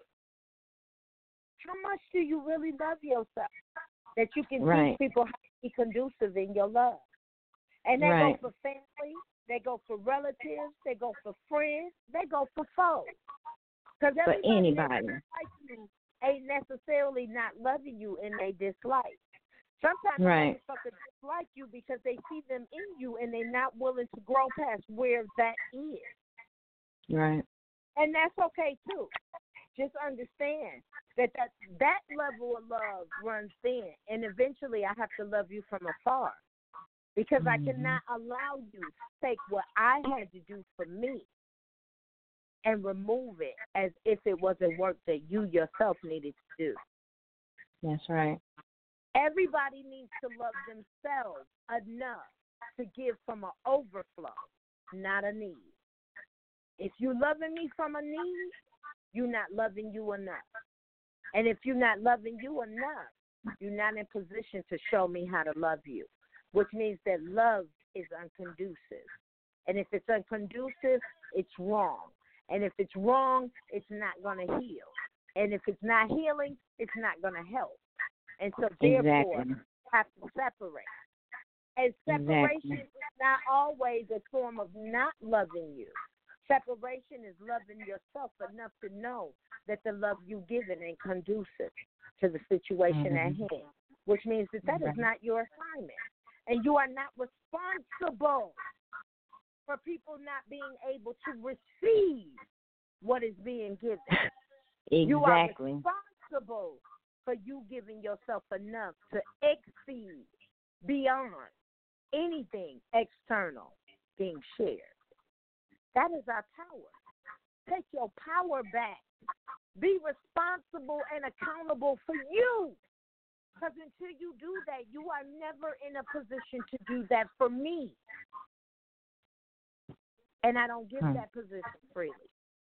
how much do you really love yourself that you can right. teach people how to be conducive in your love? And they right. go for family, they go for relatives, they go for friends, they go for foes. Because for anybody like you ain't necessarily not loving you and they dislike. Sometimes right. they fucking dislike you because they see them in you and they're not willing to grow past where that is. Right. And that's okay too. Just understand that that, that level of love runs thin, and eventually I have to love you from afar because mm-hmm. I cannot allow you to take what I had to do for me and remove it as if it wasn't work that you yourself needed to do. That's right. Everybody needs to love themselves enough to give from an overflow, not a need. If you're loving me from a need, you're not loving you enough. And if you're not loving you enough, you're not in position to show me how to love you, which means that love is unconducive. And if it's unconducive, it's wrong. And if it's wrong, it's not going to heal. And if it's not healing, it's not going to help. And so, therefore, exactly. have to separate. And separation exactly. is not always a form of not loving you. Separation is loving yourself enough to know that the love you've given ain't conducive to the situation mm-hmm. at hand, which means that that right. is not your assignment. And you are not responsible for people not being able to receive what is being given. Exactly. You are responsible for you giving yourself enough to exceed beyond anything external being shared. That is our power. Take your power back. Be responsible and accountable for you. Because until you do that, you are never in a position to do that for me. And I don't give hmm. that position freely.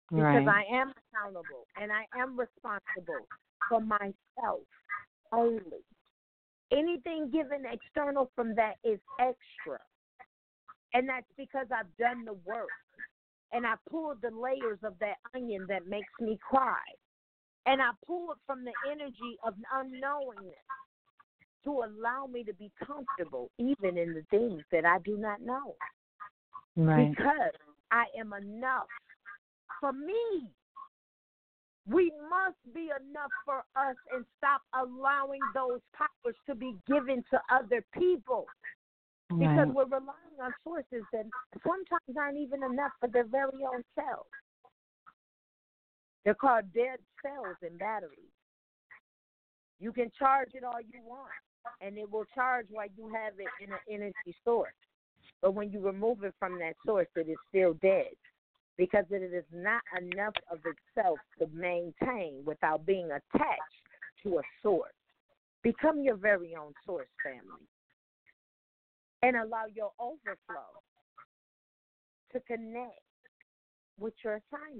because Right. I am accountable and I am responsible for myself only. Anything given external from that is extra. And that's because I've done the work. And I pulled the layers of that onion that makes me cry. And I pulled from the energy of unknowingness to allow me to be comfortable even in the things that I do not know. Right. Because I am enough for me. We must be enough for us and stop allowing those powers to be given to other people. Because Right. we're relying on sources that sometimes aren't even enough for their very own selves. They're called dead cells and batteries. You can charge it all you want, and it will charge while you have it in an energy source. But when you remove it from that source, it is still dead because it is not enough of itself to maintain without being attached to a source. Become your very own source, family, and allow your overflow to connect with your assignment.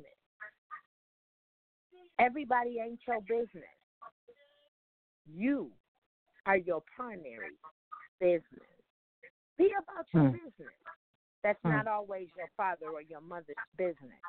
Everybody ain't your business. You are your primary business. Be about your Hmm. business. That's Hmm. not always your father or your mother's business.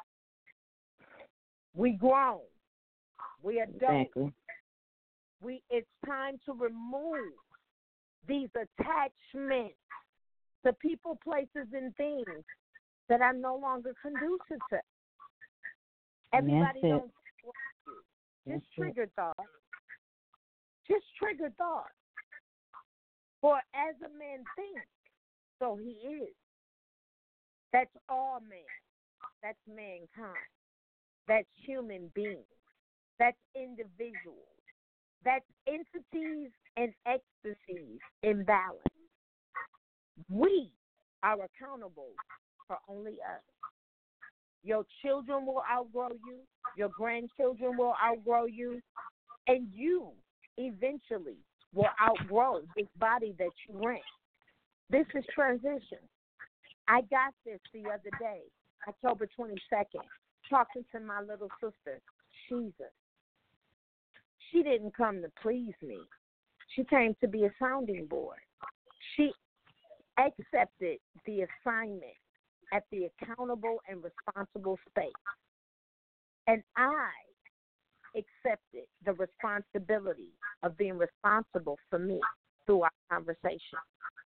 We grown. We adults. Exactly. We it's time to remove these attachments to people, places, and things that are no longer conducive to. Everybody That's it. don't support you. That's Just it. trigger thought. Just trigger thought. For as a man thinks, so he is. That's all man. That's mankind. That's human beings. That's individuals. That's entities and ecstasies in balance. We are accountable for only us. Your children will outgrow you. Your grandchildren will outgrow you. And you eventually will outgrow this body that you rent. This is transition. I got this the other day, October twenty-second, talking to my little sister, Jesus. She didn't come to please me. She came to be a sounding board. She accepted the assignment at the accountable and responsible space. And I accepted the responsibility of being responsible for me through our conversation.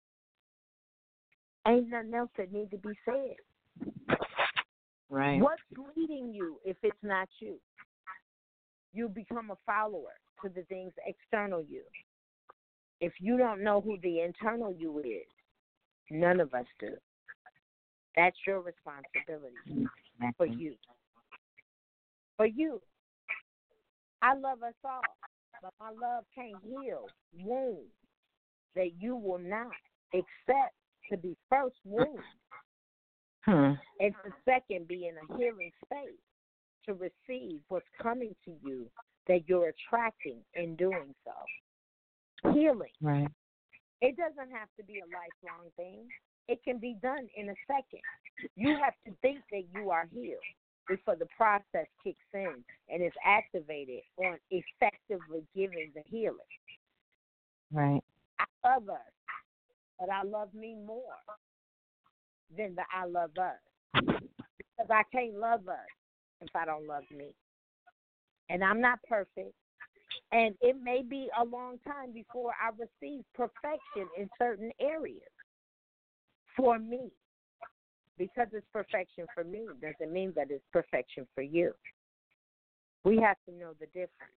Ain't nothing else that need to be said. Right. What's leading you if it's not you? You become a follower to the things external you. If you don't know who the internal you is, none of us do. That's your responsibility for you. For you. I love us all, but my love can't heal wounds that you will not accept to be first wounds. Hmm. And the second, be in a healing space to receive what's coming to you that you're attracting in doing so. Healing. Right. It doesn't have to be a lifelong thing. It can be done in a second. You have to think that you are healed before the process kicks in and is activated on effectively giving the healing. Right. I love us, but I love me more than the I love us. Because I can't love us if I don't love me. And I'm not perfect. And it may be a long time before I receive perfection in certain areas for me. Because it's perfection for me doesn't mean that it's perfection for you. We have to know the difference.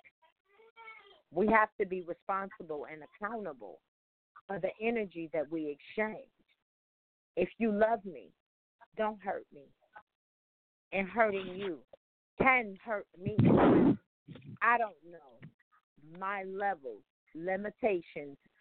We have to be responsible and accountable for the energy that we exchange. If you love me, don't hurt me. And hurting you can hurt me. I don't know my levels, limitations,